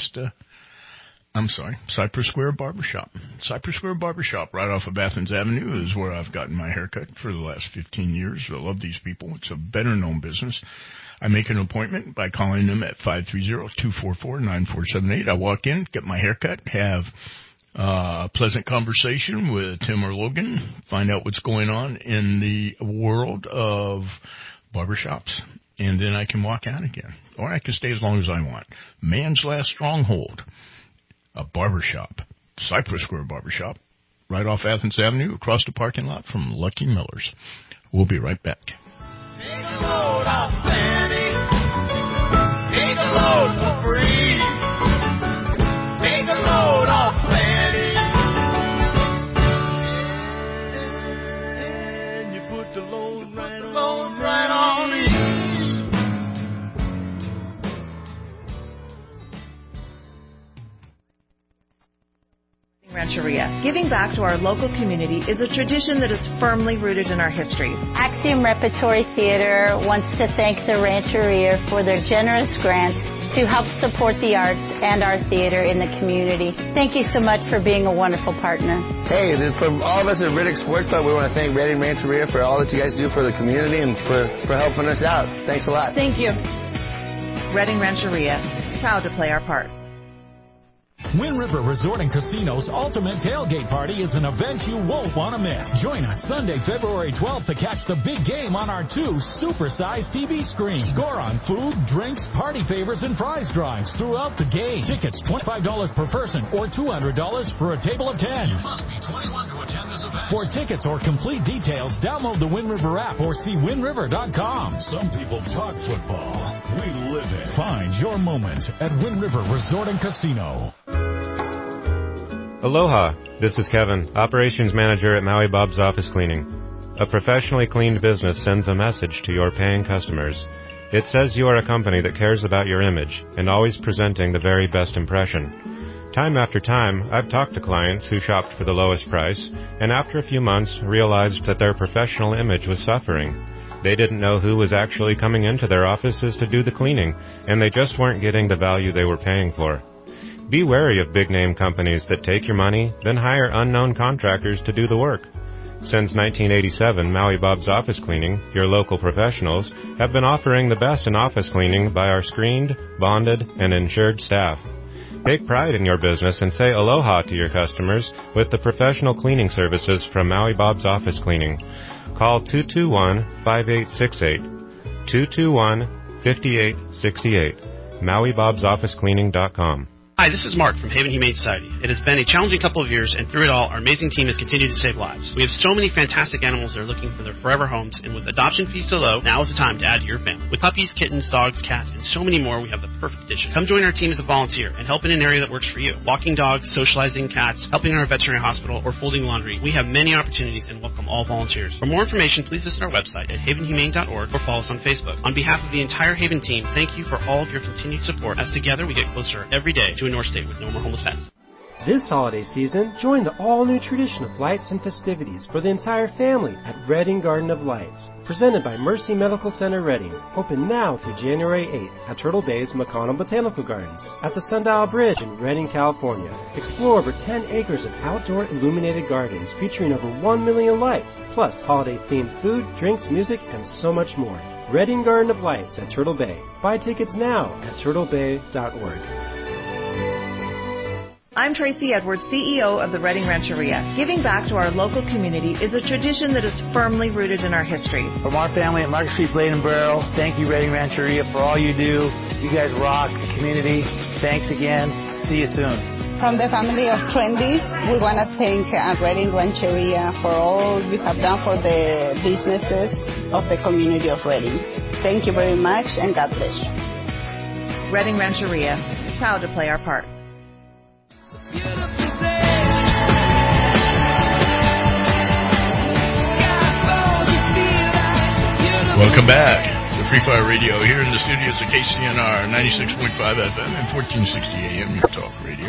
Cypress Square Barbershop. Cypress Square Barbershop right off of Athens Avenue is where I've gotten my haircut for the last 15 years. I love these people. It's a better-known business. I make an appointment by calling them at 530-244-9478. I walk in, get my haircut, have a pleasant conversation with Tim or Logan, find out what's going on in the world of barbershops, and then I can walk out again. Or I can stay as long as I want. Man's last stronghold, a barbershop, Cypress Square Barbershop, right off Athens Avenue, across the parking lot from Lucky Miller's. We'll be right back. Take a load off Fanny. Take a load for free. Take a load off Fanny. And you put the load right on me. Rancheria. Giving back to our local community is a tradition that is firmly rooted in our history. Axiom Repertory Theater wants to thank the Rancheria for their generous grant to help support the arts and our theater in the community. Thank you so much for being a wonderful partner. Hey, from all of us at Riddick Sports Club, we want to thank Redding Rancheria for all that you guys do for the community and for helping us out. Thanks a lot. Thank you. Redding Rancheria, proud to play our part. Wind River Resort and Casino's Ultimate Tailgate Party is an event you won't want to miss. Join us Sunday, February 12th to catch the big game on our 2 super-sized TV screens. Score on food, drinks, party favors, and prize drawings throughout the game. Tickets $25 per person or $200 for a table of 10. You must be 21 to attend this event. For tickets or complete details, download the Wind River app or see windriver.com. Some people talk football. We live it. Find your moment at Wind River Resort and Casino. Aloha, this is Kevin, Operations Manager at Maui Bob's Office Cleaning. A professionally cleaned business sends a message to your paying customers. It says you are a company that cares about your image and always presenting the very best impression. Time after time, I've talked to clients who shopped for the lowest price and after a few months realized that their professional image was suffering. They didn't know who was actually coming into their offices to do the cleaning, and they just weren't getting the value they were paying for. Be wary of big-name companies that take your money, then hire unknown contractors to do the work. Since 1987, Maui Bob's Office Cleaning, your local professionals, have been offering the best in office cleaning by our screened, bonded, and insured staff. Take pride in your business and say aloha to your customers with the professional cleaning services from Maui Bob's Office Cleaning. Call 221-5868, 221-5868, MauiBob'sOfficeCleaning.com. Hi, this is Mark from Haven Humane Society. It has been a challenging couple of years, and through it all, our amazing team has continued to save lives. We have so many fantastic animals that are looking for their forever homes, and with adoption fees so low, now is the time to add to your family. With puppies, kittens, dogs, cats, and so many more, we have the perfect addition. Come join our team as a volunteer and help in an area that works for you. Walking dogs, socializing cats, helping in our veterinary hospital, or folding laundry. We have many opportunities and welcome all volunteers. For more information, please visit our website at havenhumane.org or follow us on Facebook. On behalf of the entire Haven team, thank you for all of your continued support, as together we get closer every day to a North State with no more homeless pets. This holiday season, join the all-new tradition of lights and festivities for the entire family at Redding Garden of Lights. Presented by Mercy Medical Center Redding. Open now through January 8th at Turtle Bay's McConnell Botanical Gardens. At the Sundial Bridge in Redding, California. Explore over 10 acres of outdoor illuminated gardens featuring over 1 million lights, plus holiday-themed food, drinks, music, and so much more. Redding Garden of Lights at Turtle Bay. Buy tickets now at turtlebay.org. I'm Tracy Edwards, CEO of the Redding Rancheria. Giving back to our local community is a tradition that is firmly rooted in our history. From our family at Market Street Blade and Barrel, thank you, Redding Rancheria, for all you do. You guys rock the community. Thanks again. See you soon. From the family of Trendy, we want to thank Redding Rancheria for all you have done for the businesses of the community of Redding. Thank you very much, and God bless you. Redding Rancheria, proud to play our part. Welcome back to Free Fire Radio here in the studios of KCNR 96.5 FM and 1460 AM, your talk radio.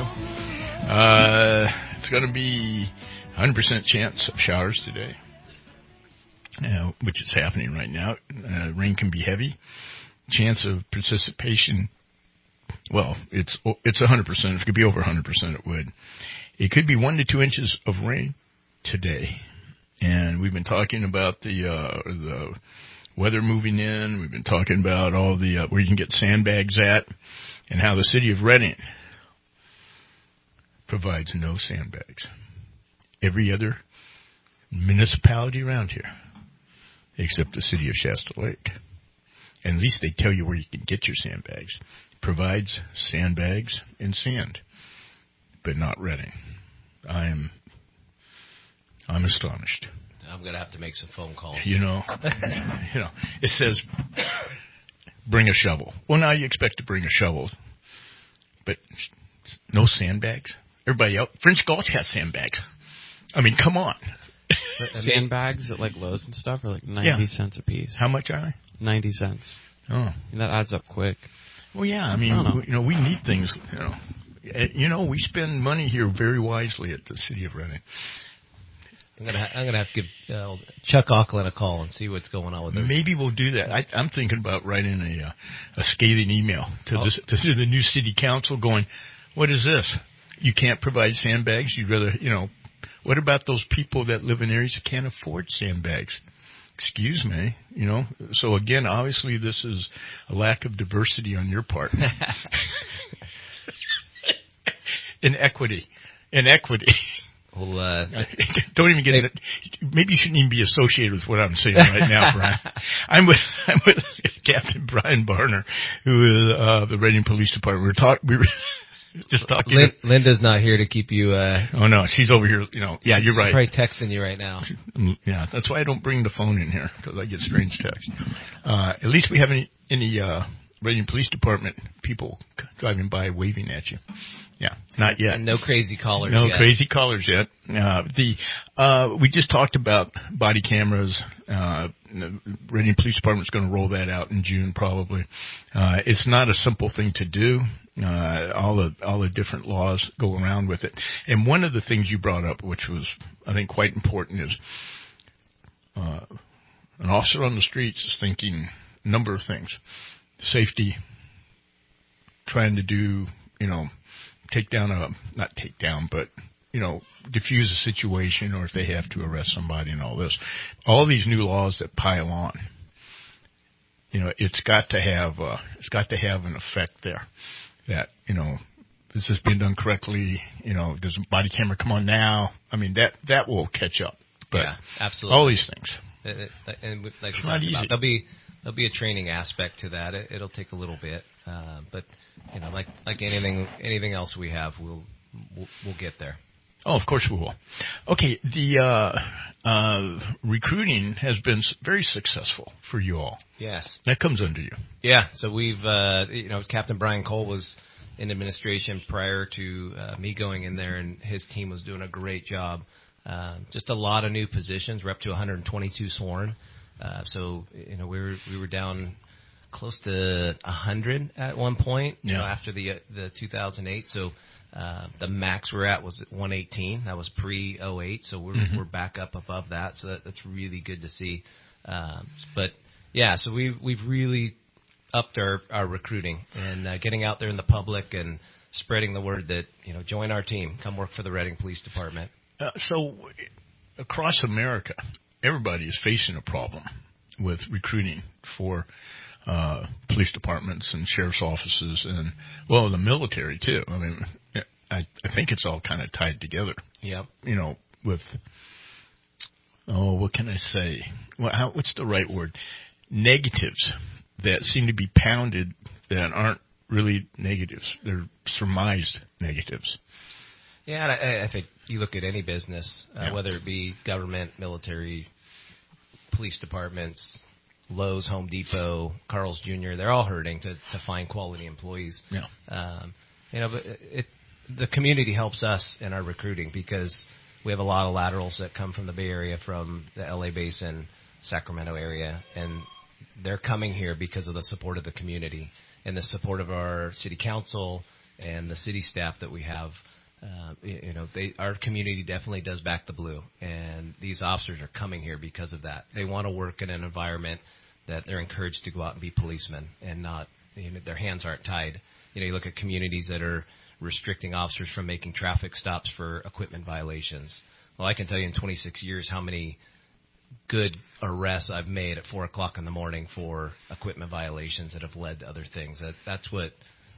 It's going to be 100% chance of showers today, which is happening right now. Rain can be heavy. Chance of precipitation, well, it's 100%. If it could be over 100%, it would. It could be 1 to 2 inches of rain today. And we've been talking about the weather moving in. We've been talking about all the where you can get sandbags at, and how the city of Redding provides no sandbags. Every other municipality around here, except the city of Shasta Lake, and at least they tell you where you can get your sandbags, provides sandbags and sand, but not Redding. I'm astonished. I'm going to have to make some phone calls. You know, it says bring a shovel. Well, now you expect to bring a shovel, but no sandbags. Everybody out. French Gulch has sandbags. I mean, come on. Sandbags at like Lowe's and stuff are like 90 cents a piece. How much are they? 90 cents. Oh, and that adds up quick. Well, yeah. I mean, we need things. We spend money here very wisely at the city of Redding. I'm gonna have to give Chuck Auckland a call and see what's going on with this. Maybe we'll do that. I'm thinking about writing a scathing email to the new city council, going, "What is this? You can't provide sandbags. You'd rather, what about those people that live in areas that can't afford sandbags? Excuse me, So again, obviously, this is a lack of diversity on your part. Inequity. Well, don't even get in it. Maybe you shouldn't even be associated with what I'm saying right now, Brian. I'm with Captain Brian Barner, who is the Redding Police Department. We were just talking. Linda's not here to keep you. Oh no, she's over here. Yeah, you're right. She's probably texting you right now. Yeah, that's why I don't bring the phone in here, because I get strange texts. At least we haven't any Redding Police Department people driving by waving at you. Yeah, not yet. And no crazy callers yet. No crazy callers yet. We just talked about body cameras. The Redding Police Department's going to roll that out in June probably. It's not a simple thing to do. All the different laws go around with it. And one of the things you brought up, which was, I think, quite important, is an officer on the streets is thinking a number of things. Safety, trying to do, diffuse a situation, or if they have to arrest somebody and all this. All these new laws that pile on, it's got to have an effect there that, this has been done correctly, does a body camera come on now? I mean, that will catch up. But yeah, absolutely. All these things. And like it's not easy. There'll there'll be a training aspect to that. It'll take a little bit, but like anything else we have, we'll get there. Oh, of course we will. Okay, the recruiting has been very successful for you all. Yes. That comes under you. Yeah, so we've, Captain Brian Cole was in administration prior to me going in there, and his team was doing a great job. Just a lot of new positions. We're up to 122 sworn. So, we were down close to 100 at one point, after the 2008. So, the max we're at was 118. That was pre-08, so we're back up above that. So that's really good to see. But yeah, so we've really upped our recruiting and getting out there in the public and spreading the word that join our team, come work for the Reading Police Department. So across America, everybody is facing a problem with recruiting for police departments and sheriff's offices and, the military too. I mean, I think it's all kind of tied together. Yep. With, what can I say? What's the right word? Negatives that seem to be pounded that aren't really negatives. They're surmised negatives. Yeah, and I think you look at any business, whether it be government, military, police departments, Lowe's, Home Depot, Carl's Jr., they're all hurting to find quality employees. Yeah. But the community helps us in our recruiting because we have a lot of laterals that come from the Bay Area, from the LA Basin, Sacramento area, and they're coming here because of the support of the community and the support of our city council and the city staff that we have. Our community definitely does back the blue, and these officers are coming here because of that. They want to work in an environment that they're encouraged to go out and be policemen and not, their hands aren't tied. You look at communities that are restricting officers from making traffic stops for equipment violations. Well, I can tell you in 26 years how many good arrests I've made at 4 o'clock in the morning for equipment violations that have led to other things. That's what,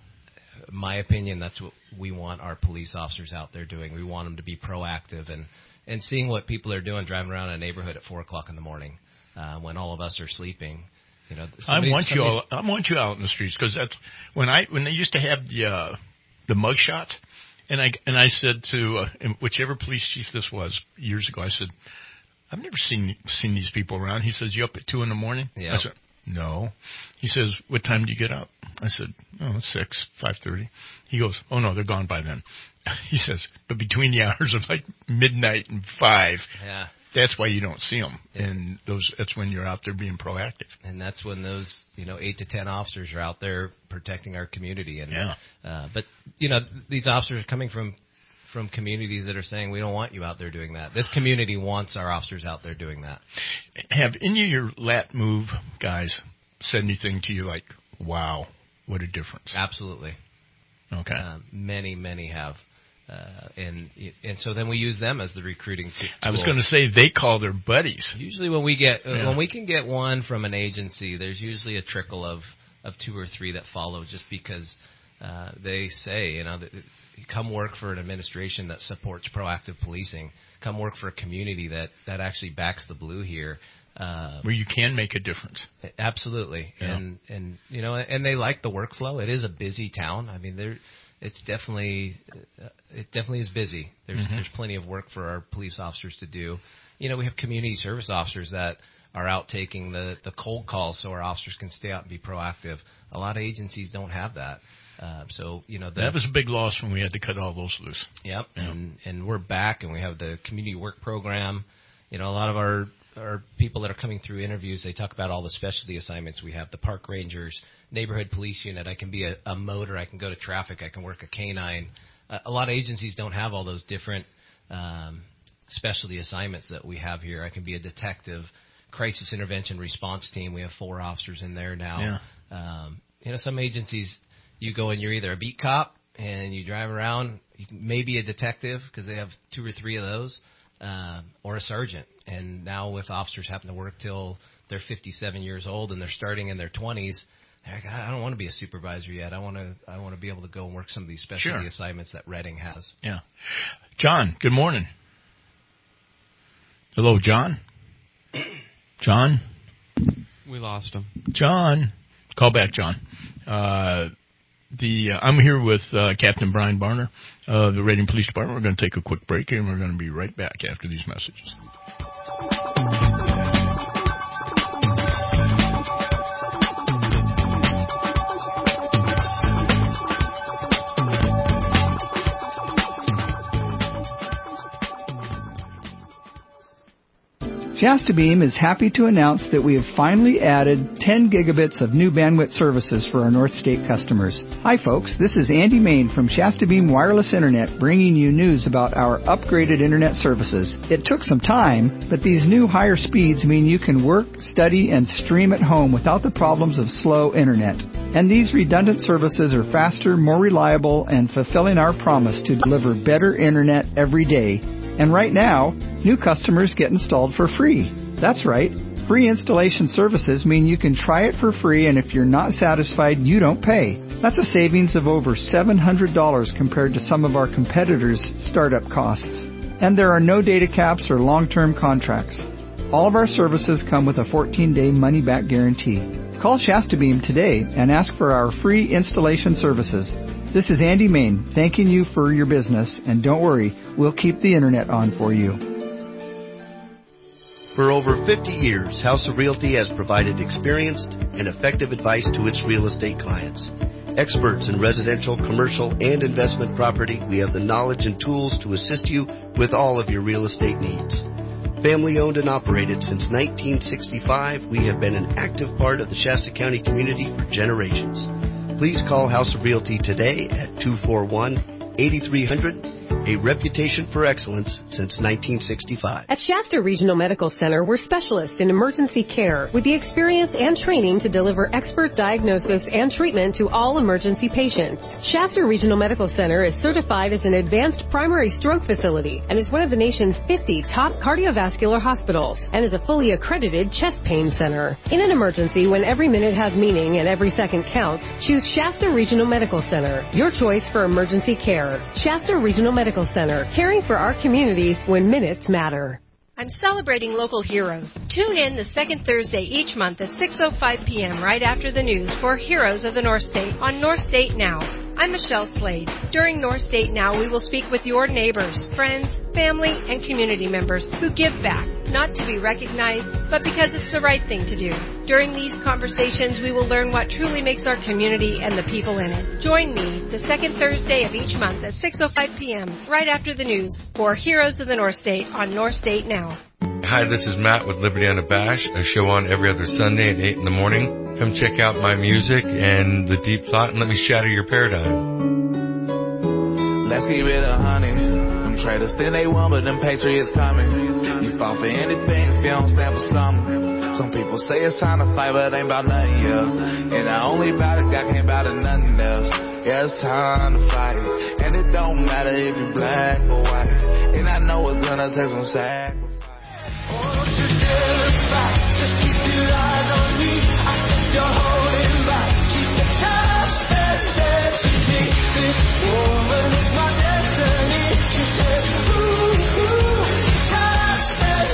my opinion, that's what we want our police officers out there doing. We want them to be proactive and seeing what people are doing, driving around in a neighborhood at 4 o'clock in the morning when all of us are sleeping. I want you out in the streets, because that's when they used to have the mug shots, and I said to whichever police chief this was years ago, I said, I've never seen these people around. He says, you up at 2 in the morning? Yeah. I said, no. He says, what time do you get up? I said, 5:30. He goes, oh no, they're gone by then. He says, but between the hours of like midnight and 5, that's why you don't see them. Yeah. And that's when you're out there being proactive. And that's when those 8 to 10 officers are out there protecting our community. And but these officers are coming from communities that are saying, we don't want you out there doing that. This community wants our officers out there doing that. Have any of your lat move guys said anything to you like, wow, what a difference? Absolutely. Okay. Many have. And so then we use them as the recruiting tool. I was going to say they call their buddies. Usually when we can get one from an agency, there's usually a trickle of 2 or 3 that follow, just because they say, come work for an administration that supports proactive policing. Come work for a community that actually backs the blue here. Where you can make a difference. Absolutely. Yeah. And they like the workflow. It is a busy town. I mean, it definitely is busy. There's plenty of work for our police officers to do. We have community service officers that are out taking the cold calls so our officers can stay out and be proactive. A lot of agencies don't have that. That was a big loss when we had to cut all those loose. Yep. Yeah. And we're back, and we have the community work program. A lot of our people that are coming through interviews, they talk about all the specialty assignments we have, the park rangers, neighborhood police unit. I can be a motor. I can go to traffic. I can work a canine. A lot of agencies don't have all those different specialty assignments that we have here. I can be a detective, crisis intervention response team. We have 4 officers in there now. Yeah. Some agencies, you go and you're either a beat cop and you drive around, you may be a detective because they have 2 or 3 of those, or a sergeant. And now with officers having to work till they're 57 years old and they're starting in their 20s, they're like, I don't want to be a supervisor yet. I want to be able to go and work some of these specialty assignments that Reading has. Yeah. John, good morning. Hello, John. John? We lost him. John. Call back, John. I'm here with Captain Brian Barner of the Reading Police Department. We're going to take a quick break, and we're going to be right back after these messages. Shasta Beam is happy to announce that we have finally added 10 gigabits of new bandwidth services for our North State customers. Hi folks, this is Andy Main from Shasta Beam Wireless Internet bringing you news about our upgraded internet services. It took some time, but these new higher speeds mean you can work, study, and stream at home without the problems of slow internet. And these redundant services are faster, more reliable, and fulfilling our promise to deliver better internet every day. And right now, new customers get installed for free. That's right. Free installation services mean you can try it for free, and if you're not satisfied, you don't pay. That's a savings of over $700 compared to some of our competitors' startup costs. And there are no data caps or long-term contracts. All of our services come with a 14-day money-back guarantee. Call Shasta Beam today and ask for our free installation services. This is Andy Main, thanking you for your business, and don't worry, we'll keep the internet on for you. For over 50 years, House of Realty has provided experienced and effective advice to its real estate clients. Experts in residential, commercial, and investment property, we have the knowledge and tools to assist you with all of your real estate needs. Family owned and operated since 1965, we have been an active part of the Shasta County community for generations. Please call House of Realty today at 241-8300, a reputation for excellence since 1965. At Shasta Regional Medical Center, we're specialists in emergency care with the experience and training to deliver expert diagnosis and treatment to all emergency patients. Shasta Regional Medical Center is certified as an advanced primary stroke facility and is one of the nation's 50 top cardiovascular hospitals and is a fully accredited chest pain center. In an emergency, when every minute has meaning and every second counts, choose Shasta Regional Medical Center, your choice for emergency care. Shasta Regional Medical Center, caring for our community when minutes matter. I'm celebrating local heroes. Tune in the second Thursday each month at 6:05 p.m. right after the news for Heroes of the North State on North State Now. I'm Michelle Slade. During North State Now, we will speak with your neighbors, friends, family, and community members who give back, not to be recognized, but because it's the right thing to do. During these conversations, we will learn what truly makes our community and the people in it. Join me the second Thursday of each month at 6:05 p.m. right after the news for Heroes of the North State on North State Now. Hi, this is Matt with Liberty Unabashed, a show on every other Sunday at 8 in the morning. Come check out my music and the deep thought and let me shatter your paradigm. Let's keep it 100. Them traders think they won, but them Patriots coming. You fall for anything if you don't stand for something. Some people say it's time to fight, but it ain't about nothing, yeah. And I only bout it, God can't bout it, nothing else. Yeah, it's time to fight. And it don't matter if you're black or white. And I know it's gonna take some sacrifice. Won't you dare fight? Just keep your eyes on me. I said you're holding back. She said, tough as destiny. This woman is my destiny. She said, ooh, tough as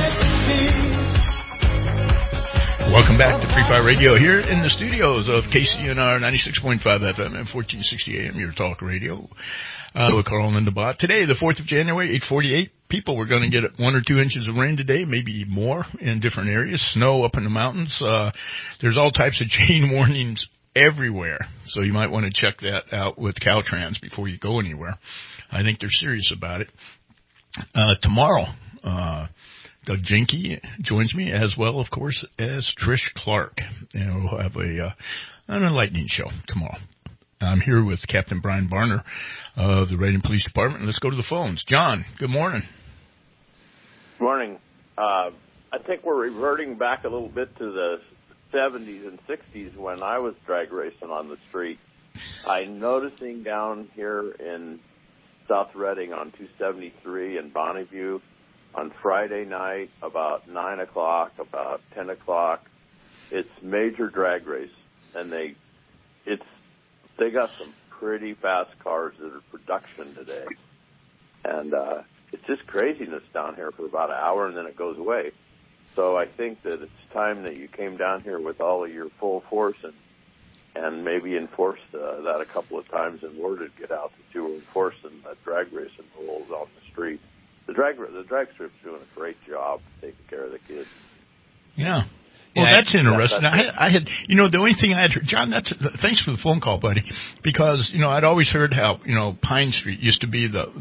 destiny. Welcome back to Free Fire Radio here in the studios of KCNR 96.5 FM and 1460 AM, your talk radio. With Carl and Linda Bott. Today, the 4th of January, 8:48. People, we're going to get 1 or 2 inches of rain today, maybe more in different areas. Snow up in the mountains. There's all types of chain warnings everywhere, so you might want to check that out with Caltrans before you go anywhere. I think they're serious about it. Tomorrow, Doug Jenke joins me, as well, of course, as Trish Clark, and we'll have a lightning show tomorrow. I'm here with Captain Brian Barner of the Reading Police Department. Let's go to the phones. John, good morning. Good morning. I think we're reverting back a little bit to the 70s and 60s when I was drag racing on the street. I'm noticing down here in South Reading on 273 in Bonneview on Friday night about 9 o'clock, about 10 o'clock, it's major drag race, and they got some pretty fast cars that are production today. And it's just craziness down here for about an hour, and then it goes away. So I think that it's time that you came down here with all of your full force and maybe enforced that a couple of times and worded get out that you were enforcing the drag racing rules on the street. The drag strip's doing a great job taking care of the kids. Yeah. Well, that's interesting. I had, the only thing I had heard, John, thanks for the phone call, buddy, because, I'd always heard how, Pine Street used to be the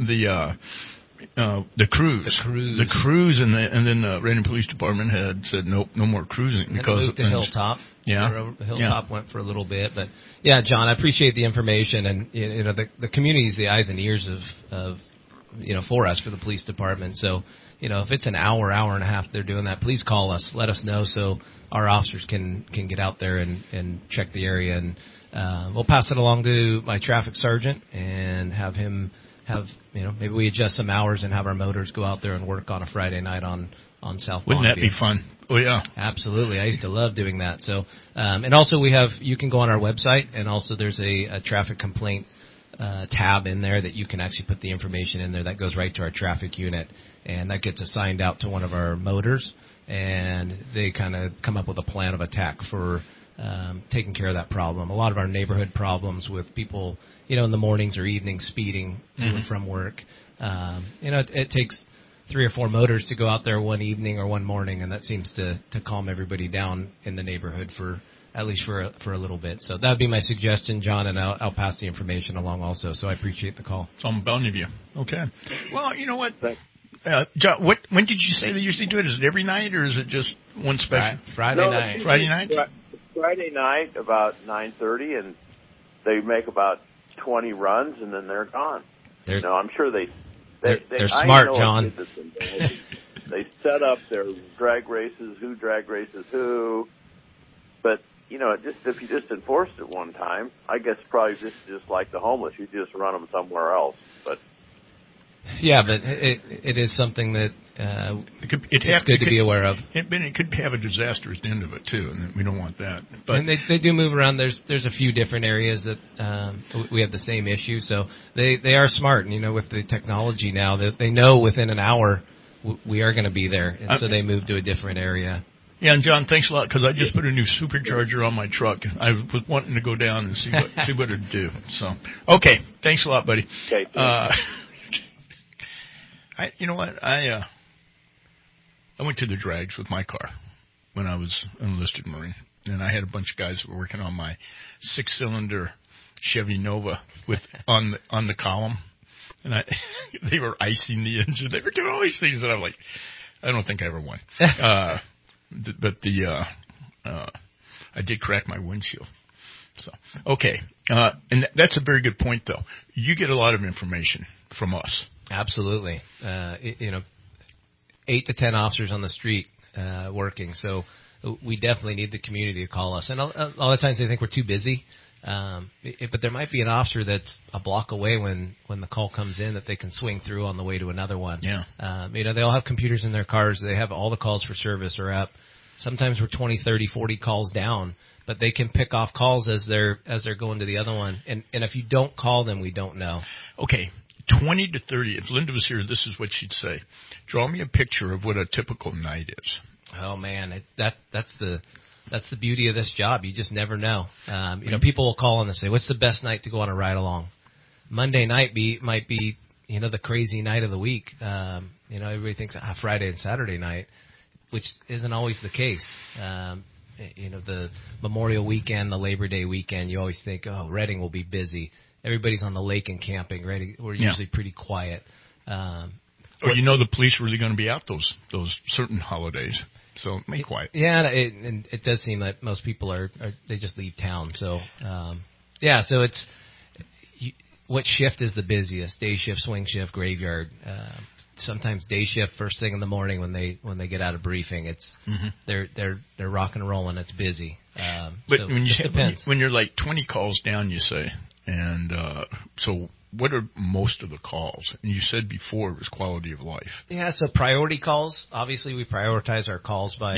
cruise. The cruise, and then the Reading Police Department had said, nope, no more cruising. And because moved to Hilltop. Yeah. Hilltop went for a little bit. But, yeah, John, I appreciate the information. And, the community is the eyes and ears of for us, for the police department. So, if it's an hour and a half they're doing that, please call us. Let us know so our officers can get out there and check the area. And we'll pass it along to my traffic sergeant and have him maybe we adjust some hours and have our motors go out there and work on a Friday night on South Longview. Wouldn't that be fun? Oh, yeah. Absolutely. I used to love doing that. So, and also you can go on our website, and also there's a traffic complaint tab in there that you can actually put the information in there that goes right to our traffic unit, and that gets assigned out to one of our motors, and they kind of come up with a plan of attack for taking care of that problem. A lot of our neighborhood problems with people, in the mornings or evenings speeding to and from work, it takes 3 or 4 motors to go out there one evening or one morning, and that seems to calm everybody down in the neighborhood at least for a little bit. So that would be my suggestion, John, and I'll pass the information along also. So I appreciate the call. It's on bound of you. Okay. Well, you know what? John, when did you say they usually do it? Is it every night, or is it just one special? Friday night. Friday night? Friday night about 9:30, and they make about 20 runs, and then they're gone. I'm sure they're smart, John. They set up their drag races, who drag races who, but if you just enforced it one time, I guess probably just like the homeless, you just run them somewhere else. But yeah, but it is something that it's good to be aware of. It could have a disastrous end of it too, and we don't want that. But and they do move around. There's a few different areas that we have the same issue. So they are smart, and with the technology now, that they know within an hour we are going to be there, and so they move to a different area. Yeah, and John, thanks a lot, because I just put a new supercharger on my truck. I was wanting to go down and see what it'd do. So, okay, thanks a lot, buddy. Okay. You know what? I went to the drags with my car when I was an enlisted Marine, and I had a bunch of guys that were working on my 6-cylinder Chevy Nova on the column, and they were icing the engine. They were doing all these things that I'm like, I don't think I ever won. But I did crack my windshield. So, okay. And that's a very good point, though. You get a lot of information from us. Absolutely. 8 to 10 officers on the street working. So we definitely need the community to call us. And a lot of times they think we're too busy. But there might be an officer that's a block away when the call comes in that they can swing through on the way to another one. Yeah. They all have computers in their cars. They have all the calls for service are up. Sometimes we're 20, 30, 40 calls down, but they can pick off calls as they're going to the other one. And if you don't call them, we don't know. Okay. 20 to 30. If Linda was here, this is what she'd say. Draw me a picture of what a typical night is. Oh man, that's the beauty of this job. You just never know. People will call and say, "What's the best night to go on a ride along?" Monday night might be the crazy night of the week. Everybody thinks Friday and Saturday night, which isn't always the case. The Memorial Weekend, the Labor Day weekend, you always think, oh, Reading will be busy. Everybody's on the lake and camping. Reading, we're usually pretty quiet. The police are really going to be out those certain holidays. So make quiet. Yeah, and it does seem that most people they just leave town. So, so it's what shift is the busiest? Day shift, swing shift, graveyard. Sometimes day shift, first thing in the morning when they get out of briefing. It's they're rock and rolling. It's busy. But so when it depends. When you're like 20 calls down, you say, and so. What are most of the calls? And you said before it was quality of life. Yeah, so priority calls. Obviously, we prioritize our calls by,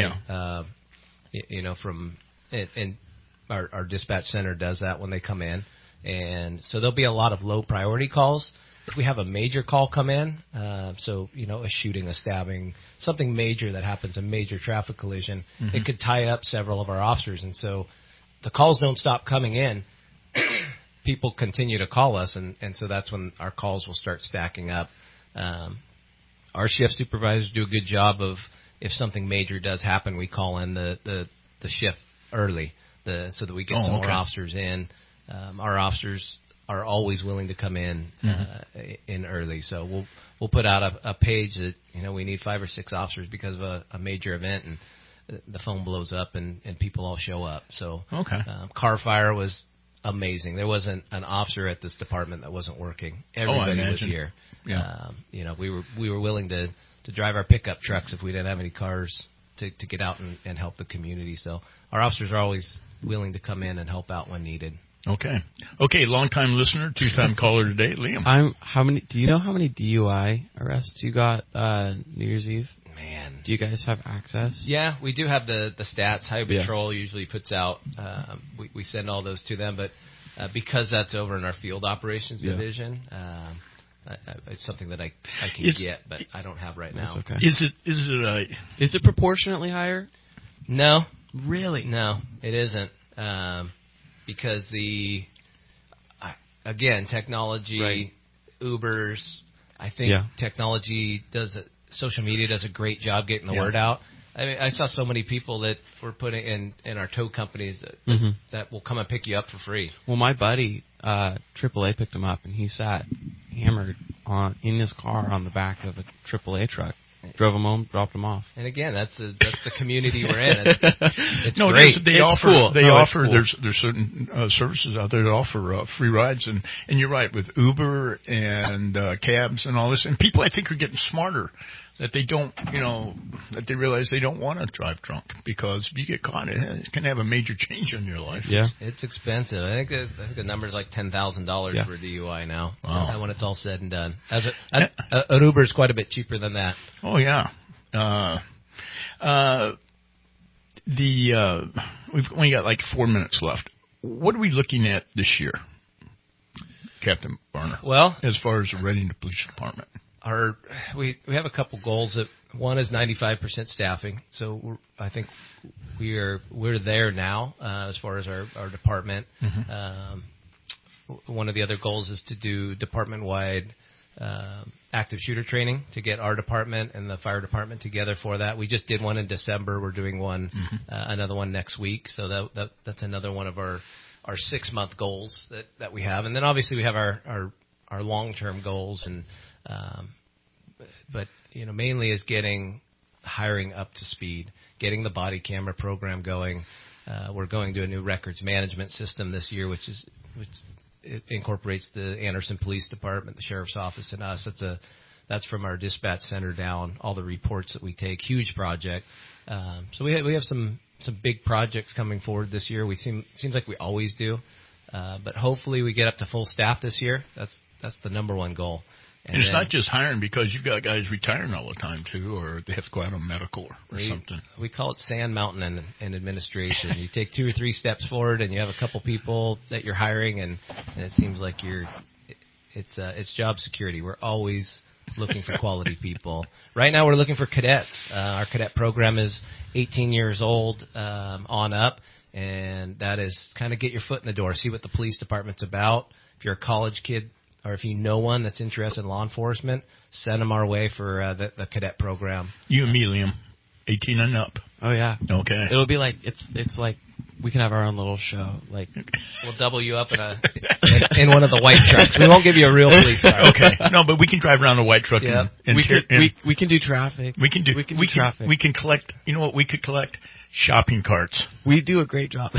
and our dispatch center does that when they come in. And so there'll be a lot of low priority calls. if we have a major call come in, so, a shooting, a stabbing, something major that happens, a major traffic collision, it could tie up several of our officers. And so the calls don't stop coming in. People continue to call us, and so that's when our calls will start stacking up. Our shift supervisors do a good job of, if something major does happen, we call in the shift early, so that we get some more officers in. Our officers are always willing to come in early, so we'll put out a page that we need 5 or 6 officers because of a major event, and the phone blows up and people all show up. So car fire was amazing. There wasn't an officer at this department that wasn't working. Everybody was here. Yeah. We were willing to drive our pickup trucks if we didn't have any cars to get out and help the community. So our officers are always willing to come in and help out when needed. Okay, long-time listener, 2-time caller today, Liam. Do you know how many DUI arrests you got New Year's Eve? Man. Do you guys have access? Yeah, we do have the stats. Highway Patrol usually puts out, we send all those to them, but because that's over in our field operations division, it's something that I can get, but I don't have right now. Okay. Is it proportionately higher? No. Really? No, it isn't. Because technology, Ubers, I think technology social media does a great job getting the word out. I mean, I saw so many people that were putting in our tow companies that will come and pick you up for free. Well, my buddy, AAA picked him up, and he sat hammered in his car on the back of a AAA truck. Drove him home, dropped him off. And again, that's the community we're in. It's no, great. They offer. There's certain services out there that offer free rides, and you're right with Uber and cabs and all this. And people, I think, are getting smarter that they don't, that they realize they don't want to drive drunk, because if you get caught, it can have a major change in your life. Yeah, it's expensive. I think the number is like $10,000 for a DUI now. Wow. When it's all said and done, an Uber is quite a bit cheaper than that. Oh yeah. We've only got like 4 minutes left. What are we looking at this year, Captain Barner? Well, as far as the Reading Police Department. We have a couple goals. One is 95% staffing. So I think we're there now as far as our department. One of the other goals is to do department-wide active shooter training to get our department and the fire department together for that. We just did one in December. We're doing one another one next week. So that's another one of our 6-month goals that we have. And then obviously we have our long-term goals, and but mainly is getting hiring up to speed, getting the body camera program going. We're going to a new records management system this year, which it incorporates the Anderson Police Department, the Sheriff's Office, and us. That's from our dispatch center down, all the reports that we take. Huge project. So we have some big projects coming forward this year. Seems like we always do, but hopefully we get up to full staff this year. That's the number one goal. And it's not just hiring, because you've got guys retiring all the time, too, or they have to go out on medical or something. We call it Sand Mountain in administration. You take 2 or 3 steps forward, and you have a couple people that you're hiring, and it seems like it's job security. We're always looking for quality people. Right now we're looking for cadets. Our cadet program is 18 years old on up, and that is kind of get your foot in the door, see what the police department's about. If you're a college kid, or if you know one that's interested in law enforcement, send them our way for the cadet program. You and me, Liam, 18 and up. Oh yeah. Okay. It'll be like it's like we can have our own little show. Like we'll double you up in one of the white trucks. We won't give you a real police car. Okay. No, but we can drive around a white truck. Yeah. And we can do traffic. We can do traffic. We can collect. You know what? We could collect shopping carts. We do a great job.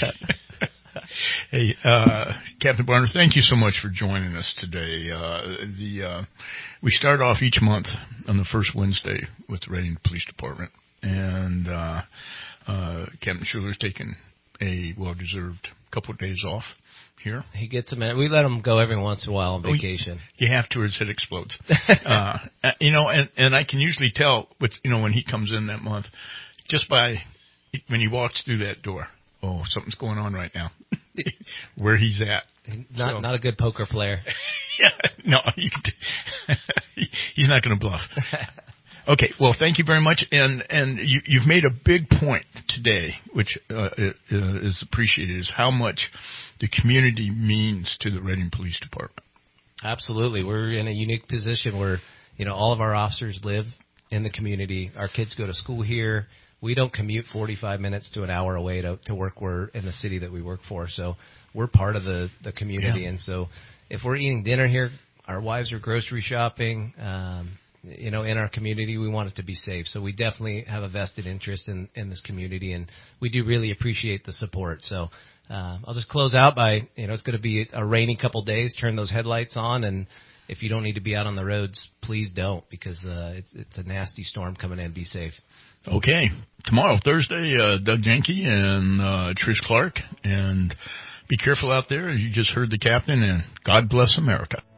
Hey, Captain Barner, thank you so much for joining us today. We start off each month on the first Wednesday with the Reading Police Department, and Captain Schuler's taken a well-deserved couple of days off here. He gets a minute. We let him go every once in a while on vacation. You have to, or his head explodes. And I can usually tell when he comes in that month just by when he walks through that door. Oh, something's going on right now. where he's at. Not a good poker player. Yeah, no, he's not going to bluff. Okay, well, thank you very much, and you've made a big point today, which is appreciated, is how much the community means to the Reading Police Department. Absolutely. We're in a unique position where, all of our officers live in the community. Our kids go to school here. We don't commute 45 minutes to an hour away to work. We're in the city that we work for, so we're part of the community. Yeah. And so if we're eating dinner here, our wives are grocery shopping, in our community, we want it to be safe. So we definitely have a vested interest in this community, and we do really appreciate the support. So I'll just close out by, it's going to be a rainy couple days. Turn those headlights on, and if you don't need to be out on the roads, please don't, because it's a nasty storm coming in. Be safe. Okay. Tomorrow, Thursday, Doug Jenke and Trish Clark. And be careful out there. You just heard the captain, and God bless America.